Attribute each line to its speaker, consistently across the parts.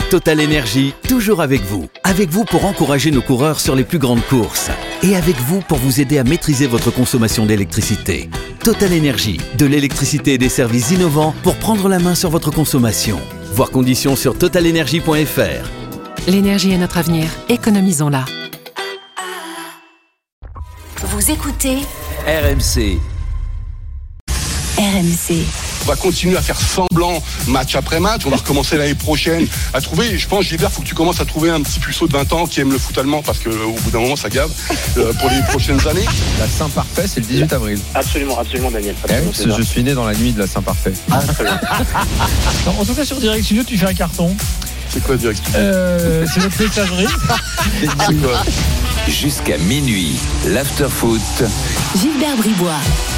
Speaker 1: Total Énergie, toujours avec vous. Avec vous pour encourager nos coureurs sur les plus grandes courses. Et avec vous pour vous aider à maîtriser votre consommation d'électricité. Total Énergie, de l'électricité et des services innovants pour prendre la main sur votre consommation. Voir conditions sur totalenergie.fr.
Speaker 2: L'énergie est notre avenir, économisons-la.
Speaker 3: Vous écoutez
Speaker 1: RMC.
Speaker 3: RMC.
Speaker 4: On va continuer à faire semblant match après match. On va recommencer l'année prochaine à trouver. Je pense, Gilbert, il faut que tu commences à trouver un petit puceau de 20 ans qui aime le foot allemand parce qu'au bout d'un moment, ça gave pour les prochaines années.
Speaker 5: La Saint-Parfait, c'est le 18 avril.
Speaker 6: Absolument, Daniel.
Speaker 5: Je suis né dans la nuit de la Saint-Parfait.
Speaker 7: En tout cas, sur Direct Studio, tu fais un carton.
Speaker 4: C'est quoi Direct Studio ?
Speaker 7: C'est notre messagerie.
Speaker 4: C'est quoi ?
Speaker 1: Jusqu'à minuit, l'after-foot.
Speaker 3: Gilbert Bribois.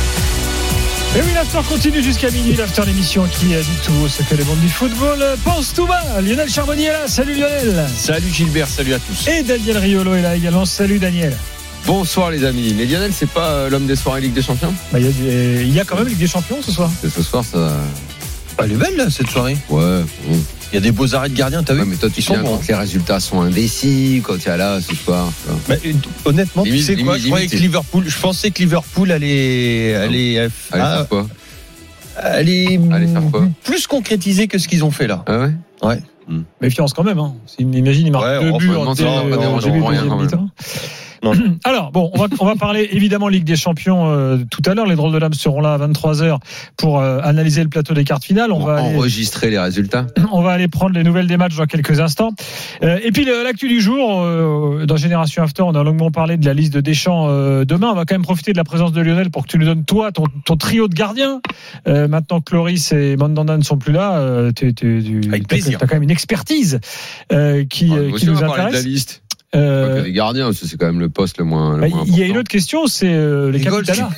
Speaker 7: Et oui, l'after continue jusqu'à minuit. L'after, l'émission qui dit tout ce que les mondes du football pensent tout bas. Lionel Charbonnier est là. Salut Lionel.
Speaker 5: Salut Gilbert, salut à tous.
Speaker 7: Et Daniel Riolo est là également. Salut Daniel.
Speaker 5: Bonsoir les amis. Mais Lionel, c'est pas l'homme des soirées Ligue des Champions ?
Speaker 7: Il y a quand même Ligue des Champions ce soir.
Speaker 5: Ce soir, ça...
Speaker 8: Elle est belle là, cette soirée.
Speaker 5: Ouais, bon.
Speaker 8: Il y a des beaux arrêts de gardiens, t'as vu ?
Speaker 5: Mais toi, tu sais quand les résultats sont indécis, quand il y a là ce soir.
Speaker 8: Honnêtement,
Speaker 5: limite,
Speaker 8: tu sais quoi ? Je pensais que Liverpool allait
Speaker 5: faire quoi ?
Speaker 8: Allez
Speaker 5: faire quoi ?
Speaker 8: Plus concrétiser que ce qu'ils ont fait là.
Speaker 5: Ah ouais ?
Speaker 8: Ouais.
Speaker 7: Méfiance quand même. Hein. Imagine, il marque 2 buts en début de deuxième mi-temps.
Speaker 8: Non.
Speaker 7: Alors bon, on va parler évidemment Ligue des Champions tout à l'heure. Les drôles de dames seront là à 23h pour analyser le plateau des quarts finales.
Speaker 5: On va enregistrer les résultats.
Speaker 7: On va aller prendre les nouvelles des matchs dans quelques instants. Et puis l'actu du jour, dans Génération After, on a longuement parlé de la liste de Deschamps demain. On va quand même profiter de la présence de Lionel pour que tu nous donnes toi ton trio de gardiens. Maintenant que Loris et Mandanda ne sont plus là, tu as quand même une expertise qui nous intéresse.
Speaker 5: De la liste. Les gardiens, c'est quand même le poste le moins important.
Speaker 7: Il y a une autre question, c'est les capitanas.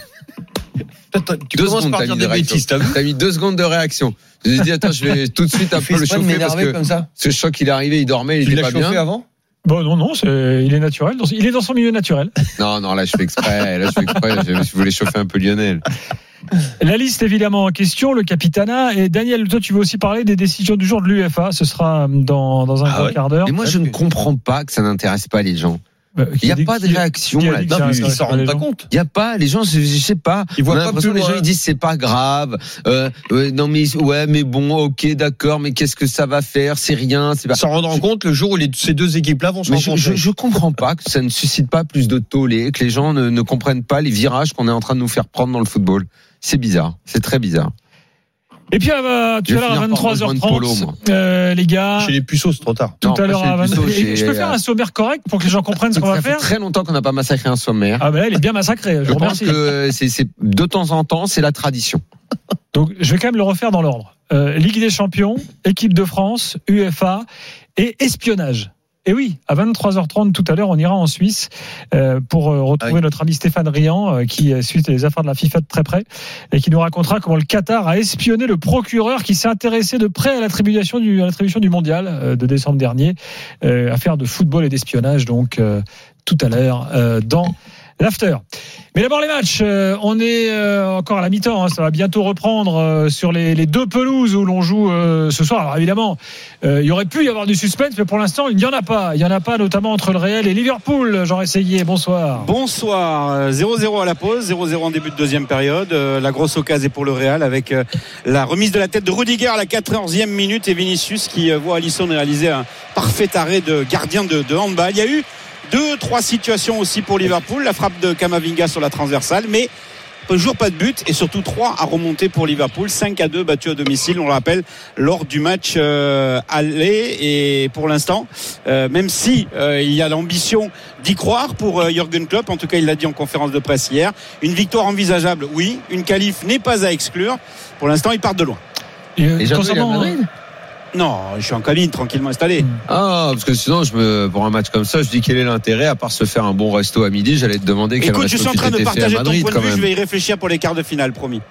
Speaker 8: Tu commences par dire des bêtises, t'as vu ?
Speaker 5: T'as mis 2 secondes de réaction. J'ai dit attends, je vais tout de suite un peu le chauffer parce que
Speaker 8: comme ça.
Speaker 5: ce choc il est arrivé, il dormait, il était pas bien. Tu l'as chauffé
Speaker 8: avant ?
Speaker 7: Bon non, il est naturel. Il est dans son milieu naturel.
Speaker 5: Non, là je fais exprès. Je voulais chauffer un peu Lionel.
Speaker 7: La liste évidemment en question, le capitanat. Et Daniel, toi tu veux aussi parler des décisions du jour de l'UEFA. Ce sera dans un quart d'heure.
Speaker 5: Mais moi je ne comprends pas que ça n'intéresse pas les gens. Il n'y a pas de réaction là.
Speaker 8: Ils s'en rendent pas compte.
Speaker 5: Il n'y a pas, les gens, je sais pas.
Speaker 8: Ils voient pas plus
Speaker 5: les gens ils disent c'est pas grave. Non mais bon, ok, d'accord, mais qu'est-ce que ça va faire ? C'est rien. C'est pas.
Speaker 8: S'en rendront compte le jour où ces deux équipes-là vont se rencontrer.
Speaker 5: Je comprends pas que ça ne suscite pas plus de tollé, que les gens ne comprennent pas les virages qu'on est en train de nous faire prendre dans le football. C'est bizarre, c'est très bizarre.
Speaker 7: Et puis tout à l'heure à 23h30, les gars.
Speaker 8: Chez les puceaux, c'est trop tard.
Speaker 7: Tout à l'heure à 23h30. Je peux faire un sommaire correct pour que les gens comprennent ce qu'on va faire.
Speaker 5: Ça fait très longtemps qu'on n'a pas massacré un sommaire.
Speaker 7: Ah ben là, il est bien massacré. Je
Speaker 5: pense que c'est de temps en temps, c'est la tradition.
Speaker 7: Donc je vais quand même le refaire dans l'ordre. Ligue des Champions, équipe de France, UEFA et espionnage. Et oui, à 23h30 tout à l'heure, on ira en Suisse pour retrouver notre ami Stéphane Riant qui suit les affaires de la FIFA de très près et qui nous racontera comment le Qatar a espionné le procureur qui s'est intéressé de près à l'attribution du mondial de décembre dernier. Affaire de football et d'espionnage donc tout à l'heure dans l'after. Mais d'abord les matchs, on est encore à la mi-temps, hein, ça va bientôt reprendre sur les 2 pelouses où l'on joue ce soir. Alors évidemment, il y aurait pu y avoir du suspense, mais pour l'instant, il n'y en a pas. Il n'y en a pas, notamment entre le Real et Liverpool. Jean Rességuier, bonsoir.
Speaker 6: Bonsoir, 0-0 à la pause, 0-0 en début de deuxième période. La grosse occasion est pour le Real avec la remise de la tête de Rudiger à la 14e minute et Vinicius qui voit Alisson réaliser un parfait arrêt de gardien de handball. Il y a eu 2-3 situations aussi pour Liverpool, la frappe de Camavinga sur la transversale, mais toujours pas de but et surtout 3 à remonter pour Liverpool, 5-2 battus à domicile, on le rappelle, lors du match aller. Et pour l'instant, même si il y a l'ambition d'y croire pour Jürgen Klopp, en tout cas il l'a dit en conférence de presse hier, une victoire envisageable, oui, une qualif n'est pas à exclure. Pour l'instant, ils partent de loin.
Speaker 5: Et concernant
Speaker 6: Non, je suis en cabine, tranquillement installé.
Speaker 5: Ah, parce que sinon, pour un match comme ça, je dis quel est l'intérêt, à part se faire un bon resto à midi, j'allais te demander quel resto tu t'étais fait à Madrid. Écoute, je suis en train de partager ton point de vue, je vais
Speaker 6: y réfléchir pour les quarts de finale, promis.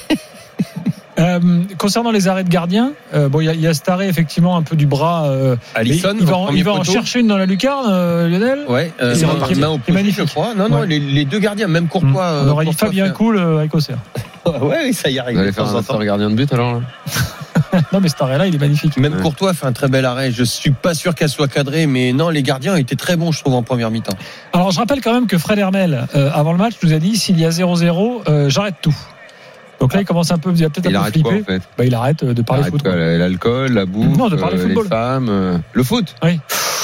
Speaker 7: Concernant les arrêts de gardien, il y a cet arrêt effectivement un peu du bras.
Speaker 8: Alisson,
Speaker 7: il va en chercher une dans la lucarne, Lionel.
Speaker 8: Ouais, c'est magnifique. Je crois. Non, les 2 gardiens, même Courtois.
Speaker 7: On aurait dit Fabien Cool avec Auxerre.
Speaker 8: Ouais, ça y arrive.
Speaker 5: Vous allez faire un gardien de but alors là.
Speaker 7: Non, mais cet arrêt-là, il est magnifique.
Speaker 8: Même Courtois fait un très bel arrêt. Je suis pas sûr qu'elle soit cadrée, mais non, les gardiens étaient très bons, je trouve, en première mi-temps.
Speaker 7: Alors, je rappelle quand même que Fred Hermel, avant le match, nous a dit s'il y a 0-0, j'arrête tout. Donc là, il commence un peu, il va peut-être un peu flipper.
Speaker 5: Quoi, en fait
Speaker 7: il arrête de parler foot.
Speaker 5: Quoi, l'alcool, la bouffe,
Speaker 7: non, de parler football.
Speaker 5: Les femmes, le foot.
Speaker 7: Oui.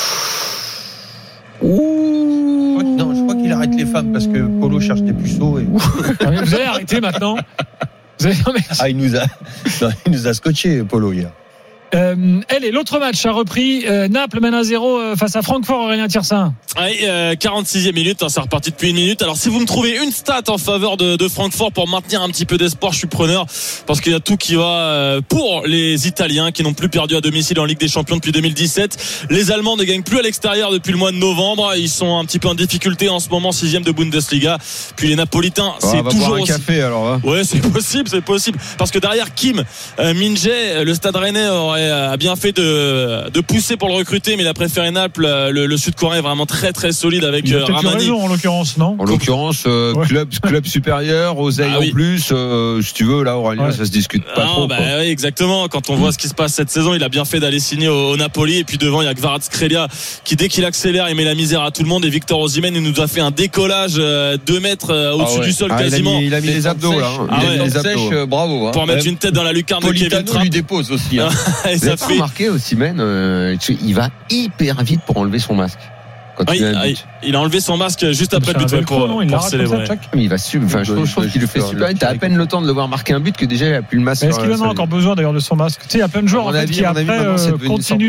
Speaker 8: Non, je crois qu'il arrête les femmes parce que Polo cherche des puceaux.
Speaker 7: Vous allez arrêter maintenant.
Speaker 8: Il nous a scotché, Polo, hier.
Speaker 7: Allez, l'autre match a repris. Naples mène 1-0 face à Francfort, Aurélien Tiersin.
Speaker 9: Oui, 46e minute, c'est reparti depuis une minute. Alors si vous me trouvez une stat en faveur de Francfort pour maintenir un petit peu d'espoir, je suis preneur, parce qu'il y a tout qui va pour les Italiens qui n'ont plus perdu à domicile en Ligue des Champions depuis 2017. Les Allemands ne gagnent plus à l'extérieur depuis le mois de novembre. Ils sont un petit peu en difficulté en ce moment, 6e de Bundesliga. Puis les Napolitains, c'est toujours aussi...
Speaker 5: café alors. Hein.
Speaker 9: Ouais, c'est possible. Parce que derrière Kim Min-jae, le Stade Rennais a bien fait de pousser pour le recruter, mais il a préféré Naples. Le Sud-Coréen est vraiment très très solide avec Ramani.
Speaker 7: Raison, en l'occurrence, non ?
Speaker 5: En l'occurrence, club supérieur, oseille en plus. Si tu veux, là, Aurélien, ça se discute pas trop.
Speaker 9: Oui, exactement. Quand on voit ce qui se passe cette saison, il a bien fait d'aller signer au Napoli. Et puis devant, il y a Kvaratskhelia qui, dès qu'il accélère, il met la misère à tout le monde. Et Victor Osimhen, il nous a fait un décollage 2 mètres au-dessus du sol quasiment.
Speaker 5: Il a mis les abdos là.
Speaker 8: Il a mis les abdos. Bravo.
Speaker 9: Pour mettre une tête dans la lucarne de Kevin Trapp.
Speaker 8: Lui dépose aussi.
Speaker 5: Et ça fait remarqué Osimhen, il va hyper vite pour enlever son masque.
Speaker 9: Il a enlevé son masque juste après le but pour célébrer.
Speaker 5: Mais il va je trouve qu'il le fait super vite. T'as à peine le temps de le voir marquer un but que déjà il a plus le masque.
Speaker 7: Est-ce qu'il en a encore besoin d'ailleurs de son masque ? Tu sais, il y a plein de joueurs qui après continuent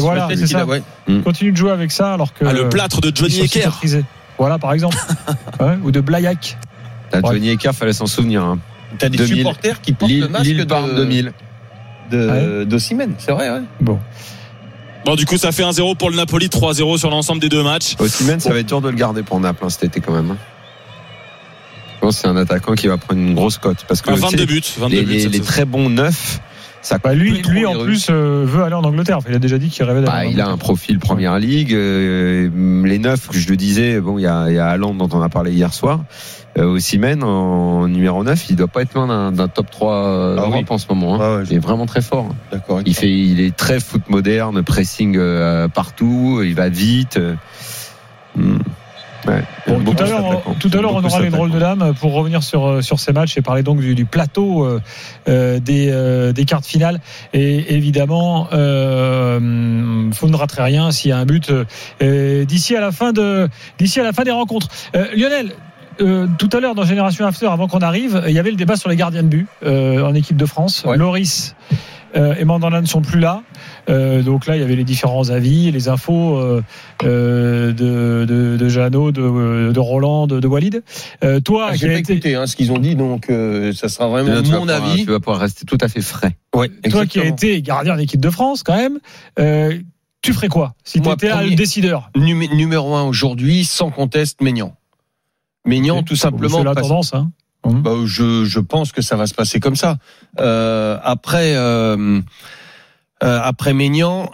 Speaker 7: de jouer avec ça alors que
Speaker 9: le plâtre de Johnny Ecker.
Speaker 7: Voilà par exemple. Ou de Blayak.
Speaker 5: Johnny Ecker, fallait s'en souvenir.
Speaker 8: T'as des supporters qui portent le masque
Speaker 5: de 2000
Speaker 8: d'Osimhen, c'est vrai.
Speaker 9: Bon, du coup, ça fait 1-0 pour le Napoli, 3-0 sur l'ensemble des 2 matchs.
Speaker 5: Osimhen, ça va être dur de le garder pour Naples cet été quand même. Je pense que c'est un attaquant qui va prendre une grosse cote parce que
Speaker 9: 22 buts.
Speaker 5: Les très bons neufs.
Speaker 7: Lui en plus veut aller en Angleterre. Il a déjà dit qu'il rêvait d'aller.
Speaker 5: Il a un profil Première Ligue. Les neufs, je le disais, il y a Haaland dont on a parlé hier soir. Osimhen en numéro 9, il doit pas être loin d'un top 3 Europe en ce moment. Il est vraiment très fort.
Speaker 8: D'accord.
Speaker 5: Il est très foot moderne, pressing partout, il va vite.
Speaker 7: Tout à l'heure, on aura les drôles de dames pour revenir sur ces matchs et parler donc du plateau des quarts de finale. Et évidemment, vous ne raterez rien s'il y a un but d'ici à la fin des rencontres. Lionel. Tout à l'heure dans Génération After, avant qu'on arrive, il y avait le débat sur les gardiens de but en équipe de France. Loris et Mandanda ne sont plus là. Donc là, il y avait les différents avis, les infos de Jeannot, de Roland, de Walid. Toi,
Speaker 8: j'ai pas écouté ce qu'ils ont dit, donc ça sera vraiment mon avis.
Speaker 5: Tu vas pouvoir rester tout à fait frais.
Speaker 8: Ouais,
Speaker 7: toi qui as été gardien d'équipe de France, quand même. Tu ferais quoi si tu étais le décideur ?
Speaker 8: Numéro 1 aujourd'hui, sans conteste, Maignan, tout simplement.
Speaker 7: C'est la tendance, hein.
Speaker 8: Je pense que ça va se passer comme ça. Après Maignan,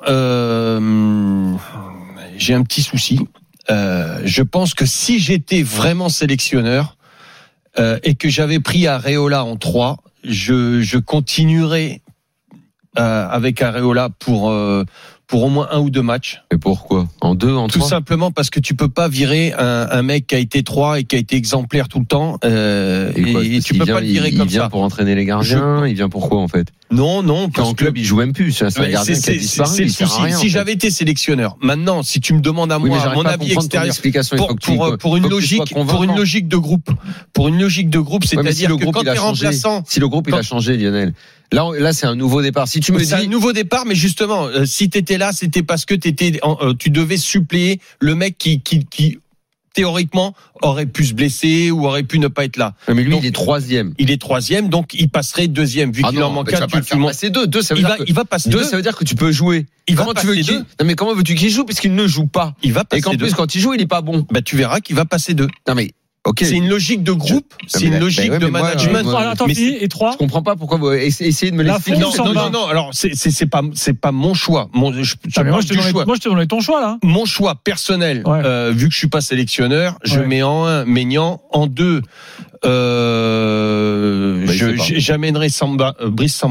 Speaker 8: j'ai un petit souci. Je pense que si j'étais vraiment sélectionneur et que j'avais pris Areola en 3, je continuerais avec Areola pour au moins 1 ou 2 matchs.
Speaker 5: Et pourquoi ? En 2, en 3 ?
Speaker 8: Tout simplement parce que tu peux pas virer un mec qui a été 3 et qui a été exemplaire tout le temps. Et tu peux pas le virer comme ça.
Speaker 5: Il vient pour entraîner les gardiens. Il vient pour quoi en fait ?
Speaker 8: Non.
Speaker 5: En club, il joue même plus. C'est un gardien qui a disparu.
Speaker 8: C'est le souci. Si j'avais été sélectionneur, maintenant, si tu me demandes à moi, mon avis extérieur, pour une logique de groupe, c'est-à-dire que quand t'es remplaçant,
Speaker 5: si le groupe il a changé, Lionel. Là, c'est un nouveau départ. Si tu me dis,
Speaker 8: c'est un nouveau départ, mais justement, si t'étais là, c'était parce que tu devais suppléer le mec qui théoriquement aurait pu se blesser ou aurait pu ne pas être là.
Speaker 5: Mais lui, donc, il est 3e.
Speaker 8: Il est 3e, donc il passerait 2e. Vu qu'il en manque un,
Speaker 5: tu montes. C'est 2. Ça veut dire
Speaker 8: il va passer
Speaker 5: 2. Ça veut dire que tu peux jouer.
Speaker 8: Comment tu veux qu'il joue ?
Speaker 5: Non, mais comment veux-tu qu'il joue puisqu'il ne joue pas ?
Speaker 8: Il va passer 2.
Speaker 5: Et qu'en plus, quand il joue, il est pas bon.
Speaker 8: Bah, tu verras qu'il va passer 2.
Speaker 5: Non, mais. Okay.
Speaker 8: C'est une logique de groupe, c'est une logique de management.
Speaker 7: Et 3.
Speaker 5: Je comprends pas pourquoi vous essayez de me l'expliquer.
Speaker 8: Non. Alors c'est pas mon choix. Moi je
Speaker 7: te donnais ton choix là.
Speaker 8: Mon choix personnel, vu que je suis pas sélectionneur, je mets en 1 Maignan, en 2 j'amènerai Brice Samba.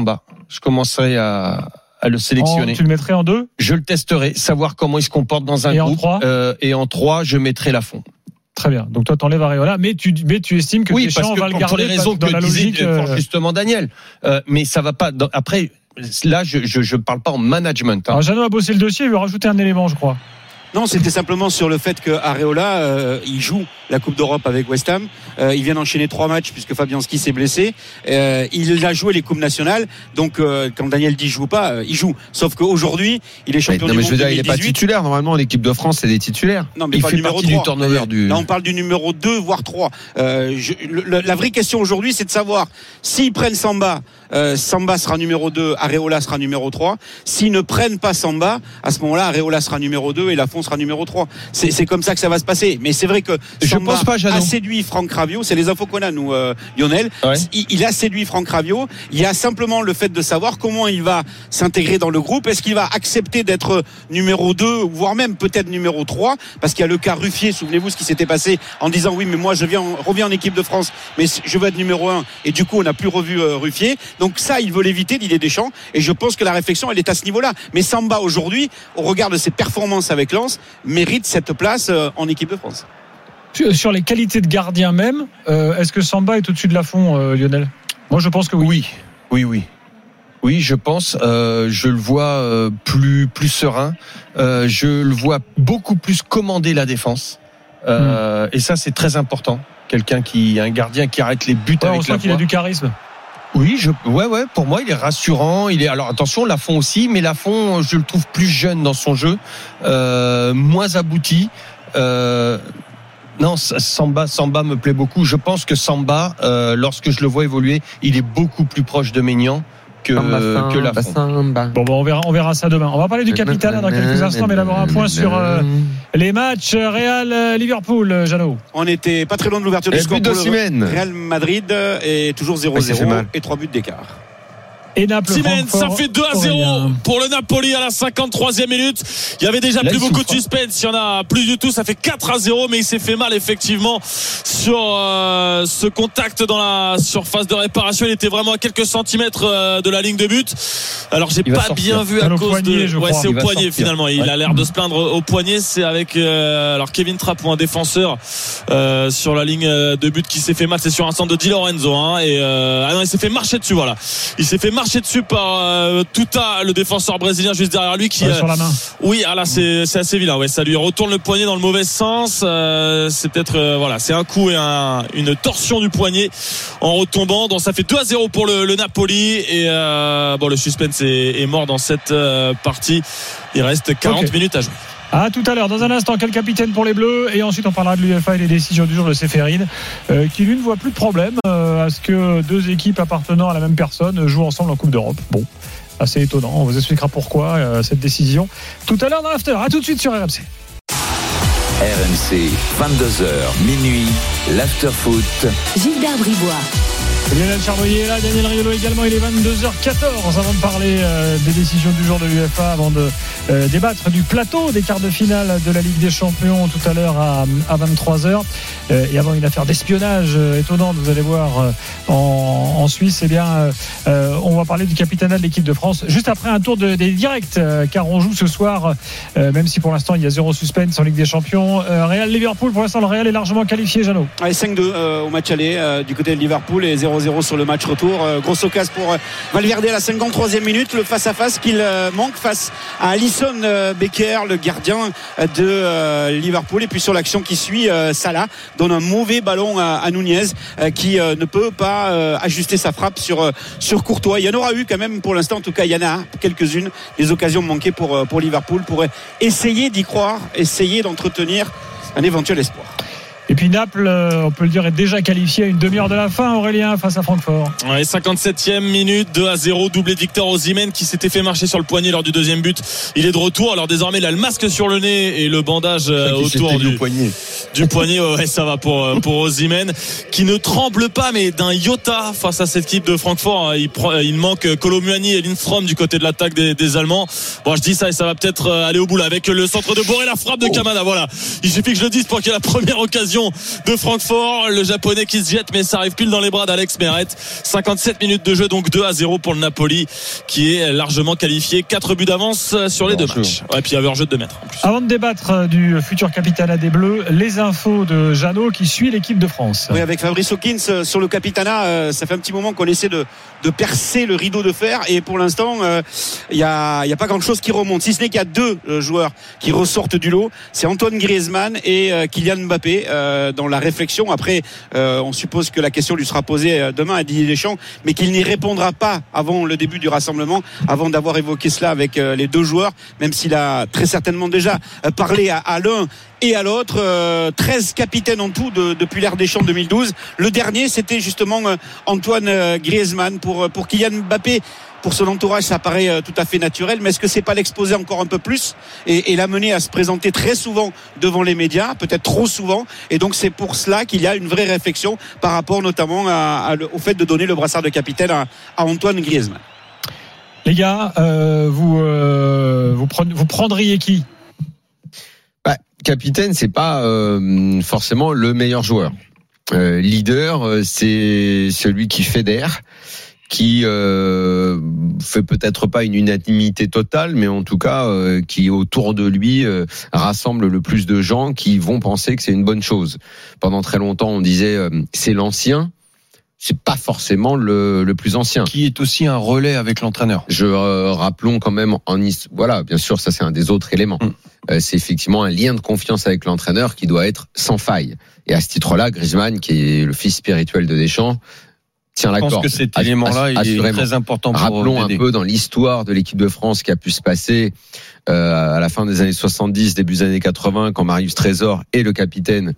Speaker 8: je commencerai à le sélectionner.
Speaker 7: Tu le mettrais en 2?
Speaker 8: Je le testerai, savoir comment il se comporte dans un groupe. Et en 3, je mettrai Lafont.
Speaker 7: Très bien. Donc toi, t'enlèves Areola, mais tu estimes que Deschamps va le garder
Speaker 8: pour les raisons
Speaker 7: dans la logique.
Speaker 8: Justement, Daniel. Mais ça va pas. Après, là, je parle pas en management.
Speaker 7: Alors, Jeannot a bossé le dossier, il veut rajouter un élément, je crois.
Speaker 6: Non, c'était simplement sur le fait que Areola, il joue la Coupe d'Europe avec West Ham. Il vient d'enchaîner 3 matchs puisque Fabianski s'est blessé. Il a joué les coupes nationales. Donc, quand Daniel dit joue pas, il joue. Sauf qu'aujourd'hui, il est champion du monde.
Speaker 5: Je veux dire,
Speaker 6: 2018.
Speaker 5: il n'est pas titulaire. Normalement, en équipe de France, c'est des titulaires.
Speaker 6: Non, mais
Speaker 8: il
Speaker 6: pas
Speaker 8: fait
Speaker 6: le numéro
Speaker 8: partie
Speaker 6: 3.
Speaker 8: du turnover du.
Speaker 6: Là, on parle du numéro 2, voire 3. La vraie question aujourd'hui, c'est de savoir s'ils prennent Samba. Samba sera numéro 2, Areola sera numéro 3. S'ils ne prennent pas Samba, à ce moment-là, Areola sera numéro 2 et Lafont sera numéro 3. C'est comme ça que ça va se passer. Mais c'est vrai que Samba a séduit Franck Rabiot. C'est les infos qu'on a, nous, Lionel. Ouais. Il a séduit Franck Rabiot. Il y a simplement le fait de savoir comment il va s'intégrer dans le groupe. Est-ce qu'il va accepter d'être numéro 2, voire même peut-être numéro 3? Parce qu'il y a le cas Ruffier. Souvenez-vous ce qui s'était passé en disant oui, mais moi je reviens en équipe de France, mais je veux être numéro 1. Et du coup, on n'a plus revu Ruffier. Donc ça, il veut l'éviter, Didier Deschamps. Et je pense que la réflexion, elle est à ce niveau-là. Mais Samba, aujourd'hui, au regard de ses performances avec Lens, mérite cette place en équipe de France.
Speaker 7: Sur les qualités de gardien même, est-ce que Samba est au-dessus de Lafont, Lionel? Moi, je pense que oui.
Speaker 8: Oui, je pense. Je le vois plus serein. Je le vois beaucoup plus commander la défense. Et ça, c'est très important. Un gardien qui arrête les buts avec la voix.
Speaker 7: On sent qu'il a du charisme.
Speaker 8: Oui, pour moi, il est rassurant. Alors attention, Lafont aussi, mais Lafont, je le trouve plus jeune dans son jeu, moins abouti. Non, Samba me plaît beaucoup. Je pense que Samba, lorsque je le vois évoluer, il est beaucoup plus proche de Maignan que Lafont.
Speaker 7: Bon, on verra ça demain. On va parler du capital dans quelques instants, mais d'abord un point sur les matchs Real-Liverpool, Jeannot.
Speaker 6: On n'était pas très loin de l'ouverture du score pour le Real Madrid est toujours 0-0 et 3 buts d'écart.
Speaker 7: Et Naples,
Speaker 9: Siemens, ça fait 2-0 pour le Napoli à la 53e minute. Il y avait déjà plus beaucoup de suspense. Il y en a plus du tout. Ça fait 4-0, mais il s'est fait mal effectivement sur ce contact dans la surface de réparation. Il était vraiment à quelques centimètres de la ligne de but. Alors j'ai pas bien vu à cause de. Ouais, c'est au poignet finalement. Il a l'air de se plaindre au poignet. C'est avec alors Kevin Trapp ou un défenseur sur la ligne de but qui s'est fait mal. C'est sur un centre de Di Lorenzo. Et non, il s'est fait marcher dessus. Voilà. Il s'est fait marcher dessus par Tuta, le défenseur brésilien juste derrière lui qui
Speaker 7: sur la main.
Speaker 9: Oui, là c'est assez vilain. Ouais, ça lui retourne le poignet dans le mauvais sens. C'est peut-être c'est un coup et une torsion du poignet en retombant. Donc ça fait 2-0 pour le Napoli et le suspense est mort dans cette partie. Il reste 40 minutes à jouer.
Speaker 7: À tout à l'heure. Dans un instant, quel capitaine pour les Bleus? Et ensuite, on parlera de l'UEFA et les décisions du jour de Séphérine, qui lui ne voit plus de problème à ce que deux équipes appartenant à la même personne jouent ensemble en Coupe d'Europe. Bon, assez étonnant. On vous expliquera pourquoi cette décision tout à l'heure dans l'after. À tout de suite sur RMC.
Speaker 1: RMC, 22h, minuit, l'after foot.
Speaker 3: Gilbert Bribois.
Speaker 7: Lionel Charbonnier est là, Daniel Riolo également. Il est 22h14 avant de parler des décisions du jour de l'UEFA, avant de débattre du plateau des quarts de finale de la Ligue des Champions tout à l'heure à 23h. Et avant une affaire d'espionnage étonnante, vous allez voir en Suisse, on va parler du capitana de l'équipe de France juste après un tour des directs, car on joue ce soir, même si pour l'instant il y a 0 suspense en Ligue des Champions. Real-Liverpool, pour l'instant le Real est largement qualifié, Jeannot.
Speaker 6: Allez, 5-2 au match aller du côté de Liverpool et 0-0 sur le match retour. Grosse occasion pour Valverde à la 53e minute, le face-à-face qu'il manque face à Alisson Becker, le gardien de Liverpool. Et puis sur l'action qui suit, Salah donne un mauvais ballon à Nunez qui ne peut pas ajuster sa frappe sur Courtois. Il y en aura eu quand même pour l'instant, en tout cas il y en a quelques-unes, des occasions manquées pour Liverpool, pour essayer d'y croire, essayer d'entretenir un éventuel espoir.
Speaker 7: Et puis Naples, on peut le dire, est déjà qualifié à une demi-heure de la fin, Aurélien, face à Francfort.
Speaker 9: Ouais, 57e minute, 2-0, doublé de Victor Osimhen qui s'était fait marcher sur le poignet lors du deuxième but. Il est de retour, alors désormais il a le masque sur le nez et le bandage autour du poignet. Ouais, ça va pour Osimhen qui ne tremble pas mais d'un iota face à cette équipe de Francfort. Il manque Kolomuani et Lindstrom du côté de l'attaque des Allemands. Bon, je dis ça et ça va peut-être aller au bout là avec le centre de Boré, la frappe de Kamada. Voilà, il suffit que je le dise pour qu'il y ait la première occasion l'occasion de Francfort. Le Japonais qui se jette, mais ça arrive pile dans les bras d'Alex Meret. 57 minutes de jeu, donc 2-0 pour le Napoli, qui est largement qualifié. 4 buts d'avance sur les deux matchs. Ouais, puis il y avait un jeu de 2 mètres. En plus.
Speaker 7: Avant de débattre du futur Capitana des Bleus, les infos de Jeannot qui suit l'équipe de France.
Speaker 6: Oui, avec Fabrice Hawkins sur le Capitana, ça fait un petit moment qu'on essaie de percer le rideau de fer, et pour l'instant, il y a pas grand chose qui remonte, si ce n'est qu'il y a 2 joueurs qui ressortent du lot. C'est Antoine Griezmann et Kylian Mbappé dans la réflexion. Après, on suppose que la question lui sera posée demain à Didier Deschamps, mais qu'il n'y répondra pas avant le début du rassemblement, avant d'avoir évoqué cela avec les 2 joueurs, même s'il a très certainement déjà parlé à l'un et à l'autre. 13 capitaines en tout depuis l'ère Deschamps 2012. Le dernier, c'était justement Antoine Griezmann. Pour Kylian Mbappé, pour son entourage, ça paraît tout à fait naturel, mais est-ce que c'est pas l'exposer encore un peu plus et l'amener à se présenter très souvent devant les médias, peut-être trop souvent, et donc c'est pour cela qu'il y a une vraie réflexion par rapport notamment au fait de donner le brassard de capitaine à Antoine Griezmann.
Speaker 7: Les gars, vous prendriez qui?
Speaker 5: Capitaine, c'est pas forcément le meilleur joueur. Leader, c'est celui qui fédère, qui fait peut-être pas une unanimité totale, mais en tout cas qui autour de lui rassemble le plus de gens qui vont penser que c'est une bonne chose. Pendant très longtemps, on disait c'est l'ancien. C'est pas forcément le plus ancien.
Speaker 8: Qui est aussi un relais avec l'entraîneur.
Speaker 5: Rappelons quand même voilà, bien sûr, ça c'est un des autres éléments. C'est effectivement un lien de confiance avec l'entraîneur qui doit être sans faille. Et à ce titre-là, Griezmann, qui est le fils spirituel de Deschamps, tient la corde.
Speaker 8: Je pense que cet élément-là, il est très important pour
Speaker 5: Rappelons un peu dans l'histoire de l'équipe de France qui a pu se passer à la fin des années 70, début des années 80, quand Marius Trésor est le capitaine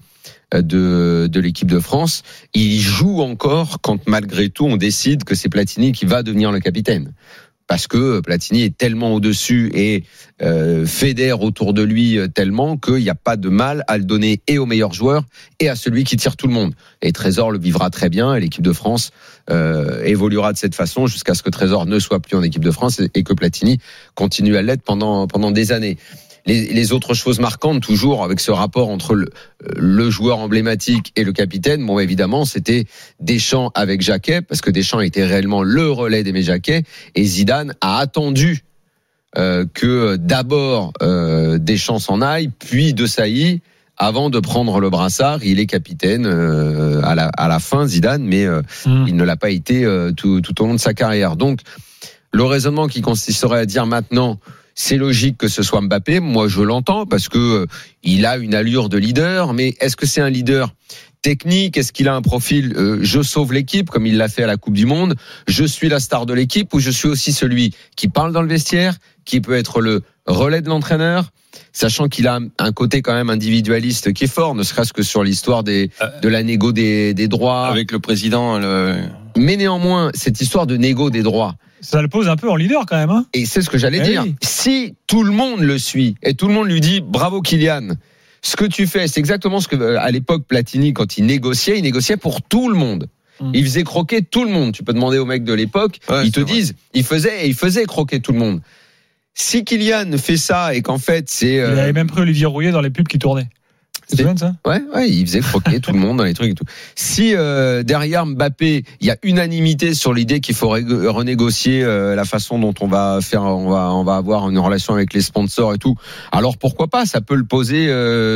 Speaker 5: de l'équipe de France. Il joue encore quand malgré tout on décide que c'est Platini qui va devenir le capitaine. Parce que Platini est tellement au-dessus et fédère autour de lui tellement qu'il n'y a pas de mal à le donner et au meilleur joueur et à celui qui tire tout le monde. Et Trésor le vivra très bien et l'équipe de France évoluera de cette façon jusqu'à ce que Trésor ne soit plus en équipe de France et que Platini continue à l'être pendant des années. Les autres choses marquantes, toujours avec ce rapport entre le joueur emblématique et le capitaine, bon évidemment c'était Deschamps avec Jacquet, parce que Deschamps était réellement le relais d'Aimé Jacquet, et Zidane a attendu que d'abord Deschamps s'en aille, puis Desailly, avant de prendre le brassard. Il est capitaine à la fin, Zidane, mais il ne l'a pas été tout au long de sa carrière. Donc le raisonnement qui consisterait à dire maintenant c'est logique que ce soit Mbappé, moi je l'entends parce que il a une allure de leader, mais est-ce que c'est un leader technique? Est-ce qu'il a un profil je sauve l'équipe comme il l'a fait à la Coupe du Monde, je suis la star de l'équipe, ou je suis aussi celui qui parle dans le vestiaire, qui peut être le relais de l'entraîneur, sachant qu'il a un côté quand même individualiste qui est fort, ne serait-ce que sur l'histoire de la négo des droits
Speaker 8: avec le président.
Speaker 5: Mais néanmoins, cette histoire de négo des droits,
Speaker 7: ça le pose un peu en leader quand même, hein.
Speaker 5: Et c'est ce que j'allais dire. Oui. Si tout le monde le suit et tout le monde lui dit bravo Kylian, ce que tu fais, c'est exactement ce que à l'époque Platini, quand il négociait pour tout le monde. Il faisait croquer tout le monde. Tu peux demander aux mecs de l'époque, ils te disent, il faisait croquer tout le monde. Si Kylian fait ça et qu'en fait c'est
Speaker 7: il avait même pris Olivier Rouillet dans les pubs qui tournaient. C'est bien ça?
Speaker 5: Ouais, il faisait croquer tout le monde dans les trucs et tout. Si derrière Mbappé, il y a unanimité sur l'idée qu'il faut renégocier la façon dont on va avoir une relation avec les sponsors et tout, alors pourquoi pas? Ça peut le poser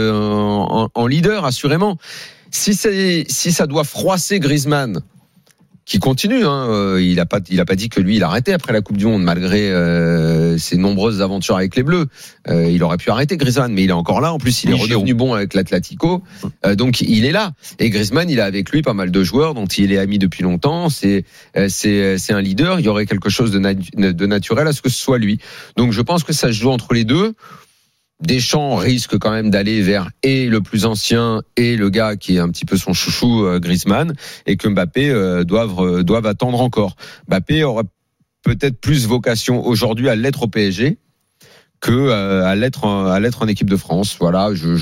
Speaker 5: en leader, assurément. Si ça doit froisser Griezmann, qui continue, hein. Il a pas dit que lui il arrêtait après la Coupe du Monde malgré ses nombreuses aventures avec les Bleus. Il aurait pu arrêter Griezmann, mais il est encore là. En plus, il est redevenu bon avec l'Atlético, donc il est là. Et Griezmann, il a avec lui pas mal de joueurs dont il est ami depuis longtemps. C'est un leader. Il y aurait quelque chose de naturel à ce que ce soit lui. Donc je pense que ça se joue entre les deux. Deschamps risque quand même d'aller vers et le plus ancien et le gars qui est un petit peu son chouchou, Griezmann, et que Mbappé doivent attendre encore. Mbappé aurait peut-être plus vocation aujourd'hui à l'être au PSG que à l'être en équipe de France. Voilà,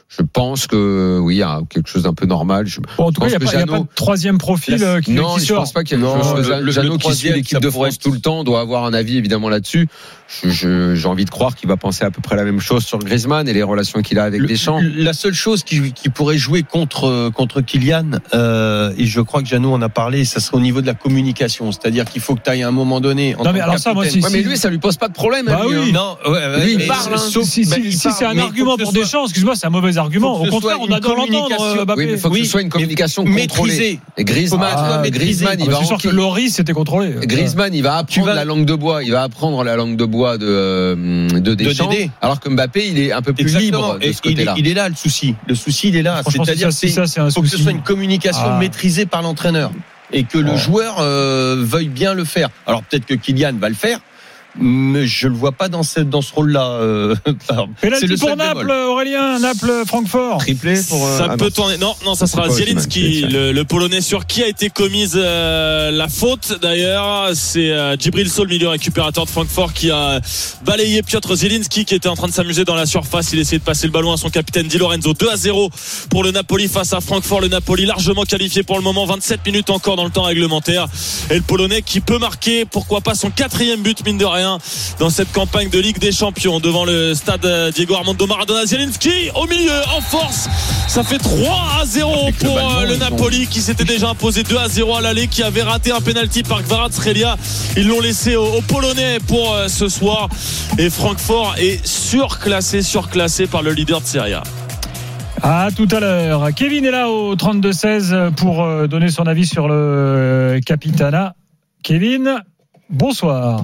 Speaker 5: Je pense que oui, il y a quelque chose d'un peu normal.
Speaker 7: En tout cas, il n'y a pas de troisième profil qui
Speaker 5: non,
Speaker 7: qui
Speaker 5: je
Speaker 7: sort.
Speaker 5: pense pas qu'il y a quelque chose. Jeannot qui suit l'équipe de France tout le temps doit avoir un avis évidemment là-dessus. J'ai envie de croire qu'il va penser à peu près la même chose sur Griezmann et les relations qu'il a avec Deschamps.
Speaker 8: La seule chose qui pourrait jouer contre Kylian, et je crois que Jeannot en a parlé, ça serait au niveau de la communication. C'est-à-dire qu'il faut que tu ailles à un moment donné.
Speaker 7: Non, mais alors ça, moi,
Speaker 5: mais lui, ça lui pose pas de problème.
Speaker 7: Bah
Speaker 5: lui,
Speaker 7: oui.
Speaker 8: Non,
Speaker 5: lui, il parle.
Speaker 7: Si c'est un argument pour Deschamps, excuse-moi, c'est un mauvais argument. Au contraire, on adore l'entendre.
Speaker 5: Oui, mais il faut que ce soit une communication contrôlée. Et Griezmann, il va.
Speaker 7: C'est sûr que Lloris c'était contrôlé.
Speaker 5: Griezmann, il va apprendre la langue de bois. Il va apprendre la langue de bois de Deschamps. Alors que Mbappé, il est un peu plus libre de ce côté-là.
Speaker 8: Il est là le souci. Le souci, il est là. C'est-à-dire qu'il faut que ce soit une communication maîtrisée par l'entraîneur et que le joueur veuille bien le faire. Alors peut-être que Kylian va le faire. Mais je le vois pas dans ce rôle-là.
Speaker 7: Penalty pour Naples, Aurélien, Naples-Francfort.
Speaker 5: Triplé pour.
Speaker 9: Ça peut tourner. Non, ça sera Zielinski, le Polonais sur qui a été commise la faute. D'ailleurs, c'est Djibril Sow, le milieu récupérateur de Francfort, qui a balayé Piotr Zielinski, qui était en train de s'amuser dans la surface. Il essayait de passer le ballon à son capitaine Di Lorenzo. 2-0 pour le Napoli face à Francfort. Le Napoli largement qualifié pour le moment. 27 minutes encore dans le temps réglementaire. Et le Polonais qui peut marquer, pourquoi pas, son 4e but, mine de rien, dans cette campagne de Ligue des Champions devant le stade Diego Armando Maradona. Zielinski au milieu en force, ça fait 3-0 pour le Napoli qui s'était déjà imposé 2-0 à l'aller, qui avait raté un penalty par Kvaratskhelia. Ils l'ont laissé aux Polonais pour ce soir, et Francfort est surclassé par le leader de Serie A.
Speaker 7: À tout à l'heure. Kevin est là au 32-16 pour donner son avis sur le Capitana. Kevin, bonsoir.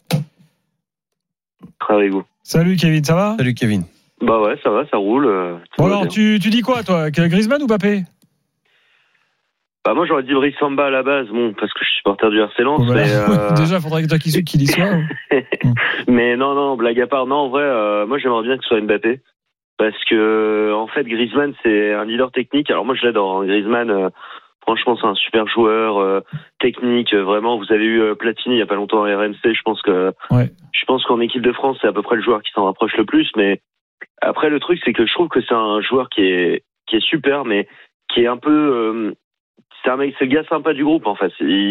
Speaker 10: Avec vous.
Speaker 7: Salut Kevin, ça va ?
Speaker 8: Salut Kevin.
Speaker 10: Bah ouais, ça va, ça roule.
Speaker 7: Bon alors, tu dis quoi toi ? Griezmann ou Mbappé ?
Speaker 10: Bah moi j'aurais dit Brice Samba à la base, bon, parce que je suis supporter du RC Lens.
Speaker 7: Voilà.
Speaker 10: Mais
Speaker 7: déjà, faudrait que toi qu'il y soit.
Speaker 10: Mais non, blague à part, non, en vrai, moi j'aimerais bien que ce soit Mbappé, parce que en fait Griezmann c'est un leader technique. Alors moi je l'adore, hein. Griezmann. Franchement, c'est un super joueur technique. Vraiment, vous avez eu Platini il y a pas longtemps à RMC. Je pense qu'en équipe de France, c'est à peu près le joueur qui s'en rapproche le plus. Mais après, le truc, c'est que je trouve que c'est un joueur qui est super, mais qui est un peu, c'est le gars sympa du groupe en fait.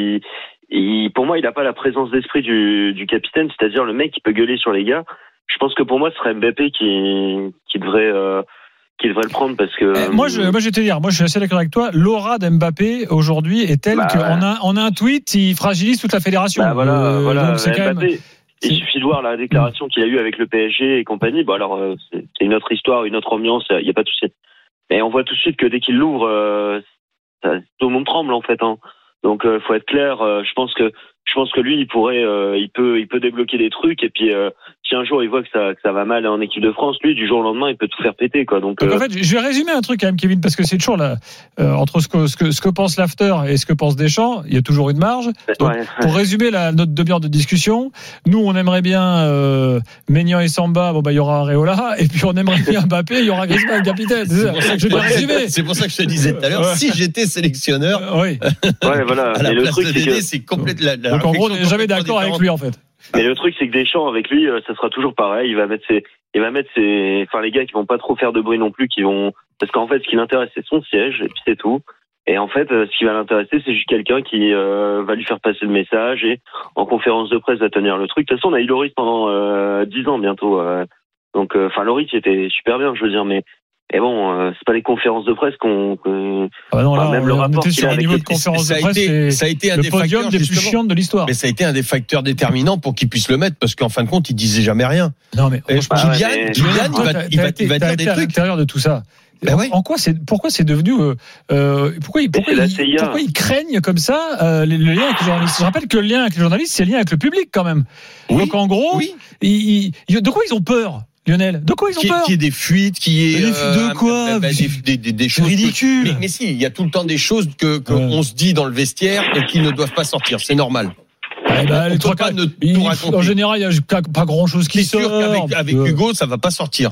Speaker 10: Pour moi, il a pas la présence d'esprit du capitaine, c'est-à-dire le mec qui peut gueuler sur les gars. Je pense que pour moi, ce serait Mbappé qui devrait le prendre, parce que
Speaker 7: moi je vais te dire, moi je suis assez d'accord avec toi, l'aura d'Mbappé aujourd'hui est telle qu'en un tweet il fragilise toute la fédération.
Speaker 10: Voilà.
Speaker 7: Donc c'est quand même...
Speaker 10: Il suffit de voir la déclaration qu'il a eue avec le PSG et compagnie. Bon alors c'est une autre histoire, une autre ambiance, il y a pas de souci. Mais on voit tout de suite que dès qu'il l'ouvre, tout le monde tremble en fait, hein. Donc faut être clair, je pense que lui il peut débloquer des trucs, et puis si un jour il voit que ça va mal en équipe de France, lui du jour au lendemain il peut tout faire péter quoi. Donc
Speaker 7: en fait, je vais résumer un truc quand même Kevin, parce que c'est toujours là entre ce que pense l'after et ce que pense Deschamps, il y a toujours une marge. Donc, pour résumer notre demi-heure de discussion, nous on aimerait bien Maignan et Samba, bon bah il y aura Areola, et puis on aimerait bien Mbappé, il y aura Griezmann capitaine.
Speaker 8: C'est pour ça que je te disais tout à l'heure, si j'étais sélectionneur,
Speaker 10: voilà.
Speaker 8: à la place de Dédé, c'est complètement
Speaker 7: donc en gros on n'est jamais d'accord avec lui en fait.
Speaker 10: Mais le truc c'est que Deschamps avec lui, ça sera toujours pareil. Il va mettre les gars qui vont pas trop faire de bruit non plus, parce qu'en fait ce qui l'intéresse c'est son siège et puis c'est tout. Et en fait ce qui va l'intéresser c'est juste quelqu'un qui va lui faire passer le message, et en conférence de presse va tenir le truc. De toute façon on a eu Lloris pendant 10 ans bientôt. Donc Lloris était super bien, je veux dire, mais bon, c'est pas les conférences de presse même le rapport
Speaker 7: qu'il a avec
Speaker 8: niveau de conférence de presse, ça a été un des facteurs
Speaker 7: des plus chiants de l'histoire.
Speaker 8: Mais ça a été un des facteurs déterminants pour qu'il puisse le mettre, parce qu'en fin de compte, il disait jamais rien.
Speaker 7: Non mais
Speaker 8: Kylian, il va dire des trucs à
Speaker 7: l'intérieur de tout ça. Pourquoi c'est devenu pourquoi ils craignent comme ça le lien avec les journalistes. Je rappelle que le lien avec les journalistes, c'est le lien avec le public quand même. Donc en gros, de quoi ils ont peur? Lionel, de quoi ils ont peur?
Speaker 8: Qu'il y ait des fuites,
Speaker 7: de quoi?
Speaker 8: Des choses
Speaker 7: ridicules.
Speaker 8: Mais si, il y a tout le temps des choses qu'on se dit dans le vestiaire et qui ne doivent pas sortir. C'est normal.
Speaker 7: Les trois cas, en général, il n'y a pas grand chose qui sort.
Speaker 8: Avec Hugo, ça va pas sortir.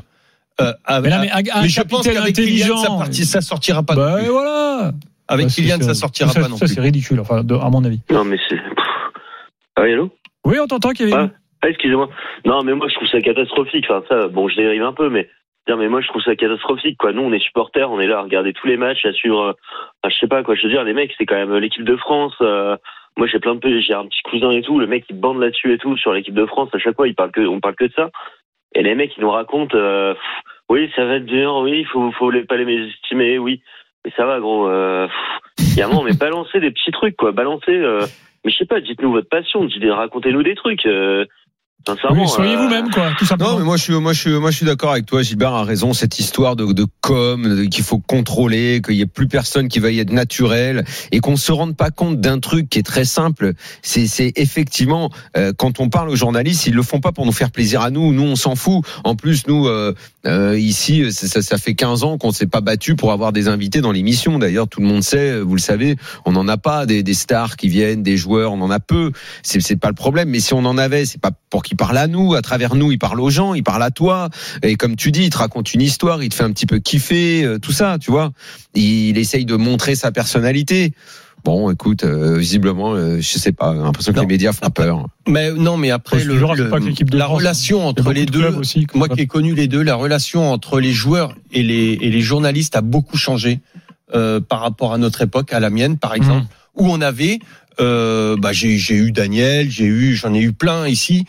Speaker 8: Mais je pense qu'avec Kylian, ça sortira pas.
Speaker 7: Voilà.
Speaker 8: Avec Kylian, ça sortira pas non plus.
Speaker 7: Ça, c'est ridicule, à mon avis.
Speaker 10: Non, mais c'est. Allô?
Speaker 7: Oui, on t'entend, Kevin.
Speaker 10: Excusez-moi. Non, mais moi je trouve ça catastrophique. Enfin, ça, bon, je dérive un peu, mais mais moi je trouve ça catastrophique, quoi. Nous, on est supporters, on est là à regarder tous les matchs, à suivre. Je sais pas quoi. Je veux dire, les mecs, c'est quand même l'équipe de France. Moi, j'ai un petit cousin et tout. Le mec, il bande là-dessus et tout sur l'équipe de France. À chaque fois, on parle que de ça. Et les mecs, ils nous racontent, oui, ça va être dur, oui, il faut pas les mésestimer, oui. Mais ça va, gros. Il y a un moment, mais balancez des petits trucs, quoi. Balancez. Mais je sais pas, dites-nous votre passion, racontez-nous des trucs. Sincèrement,
Speaker 7: oui, soyez vous-même, quoi, tout simplement.
Speaker 5: Non, mais moi je suis d'accord avec toi. Gilbert a raison. Cette histoire de com, qu'il faut contrôler, qu'il y ait plus personne qui va y être naturel, et qu'on se rende pas compte d'un truc qui est très simple. C'est effectivement, quand on parle aux journalistes, ils le font pas pour nous faire plaisir à nous. Nous, on s'en fout. En plus, nous, ici, ça fait 15 ans qu'on s'est pas battu pour avoir des invités dans l'émission. D'ailleurs, tout le monde sait, vous le savez, on n'en a pas des stars qui viennent, des joueurs, on en a peu. C'est pas le problème. Mais si on en avait, c'est pas pour qu'ils parlent à nous, à travers nous, il parle aux gens, il parle à toi, et comme tu dis, il te raconte une histoire, il te fait un petit peu kiffer, tout ça, tu vois. Il essaye de montrer sa personnalité. Bon, écoute, visiblement, je sais pas, j'ai l'impression que les médias font peur.
Speaker 8: Mais après, la relation entre les deux, aussi, moi qui ai connu les deux, la relation entre les joueurs et les journalistes a beaucoup changé par rapport à notre époque, à la mienne, par exemple, où on avait j'ai eu Daniel, j'en ai eu plein ici,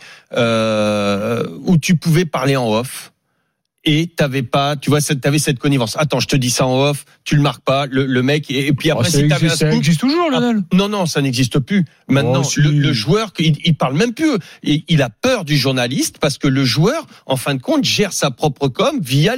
Speaker 8: où tu pouvais parler en off et t'avais cette connivence. Attends, je te dis ça en off, tu le marques pas, le mec, et puis après si t'avais un scoop.
Speaker 7: Ça existe toujours, Lionel.
Speaker 8: Non, ça n'existe plus. Maintenant, le joueur, il parle même plus. Il a peur du journaliste parce que le joueur, en fin de compte, gère sa propre com via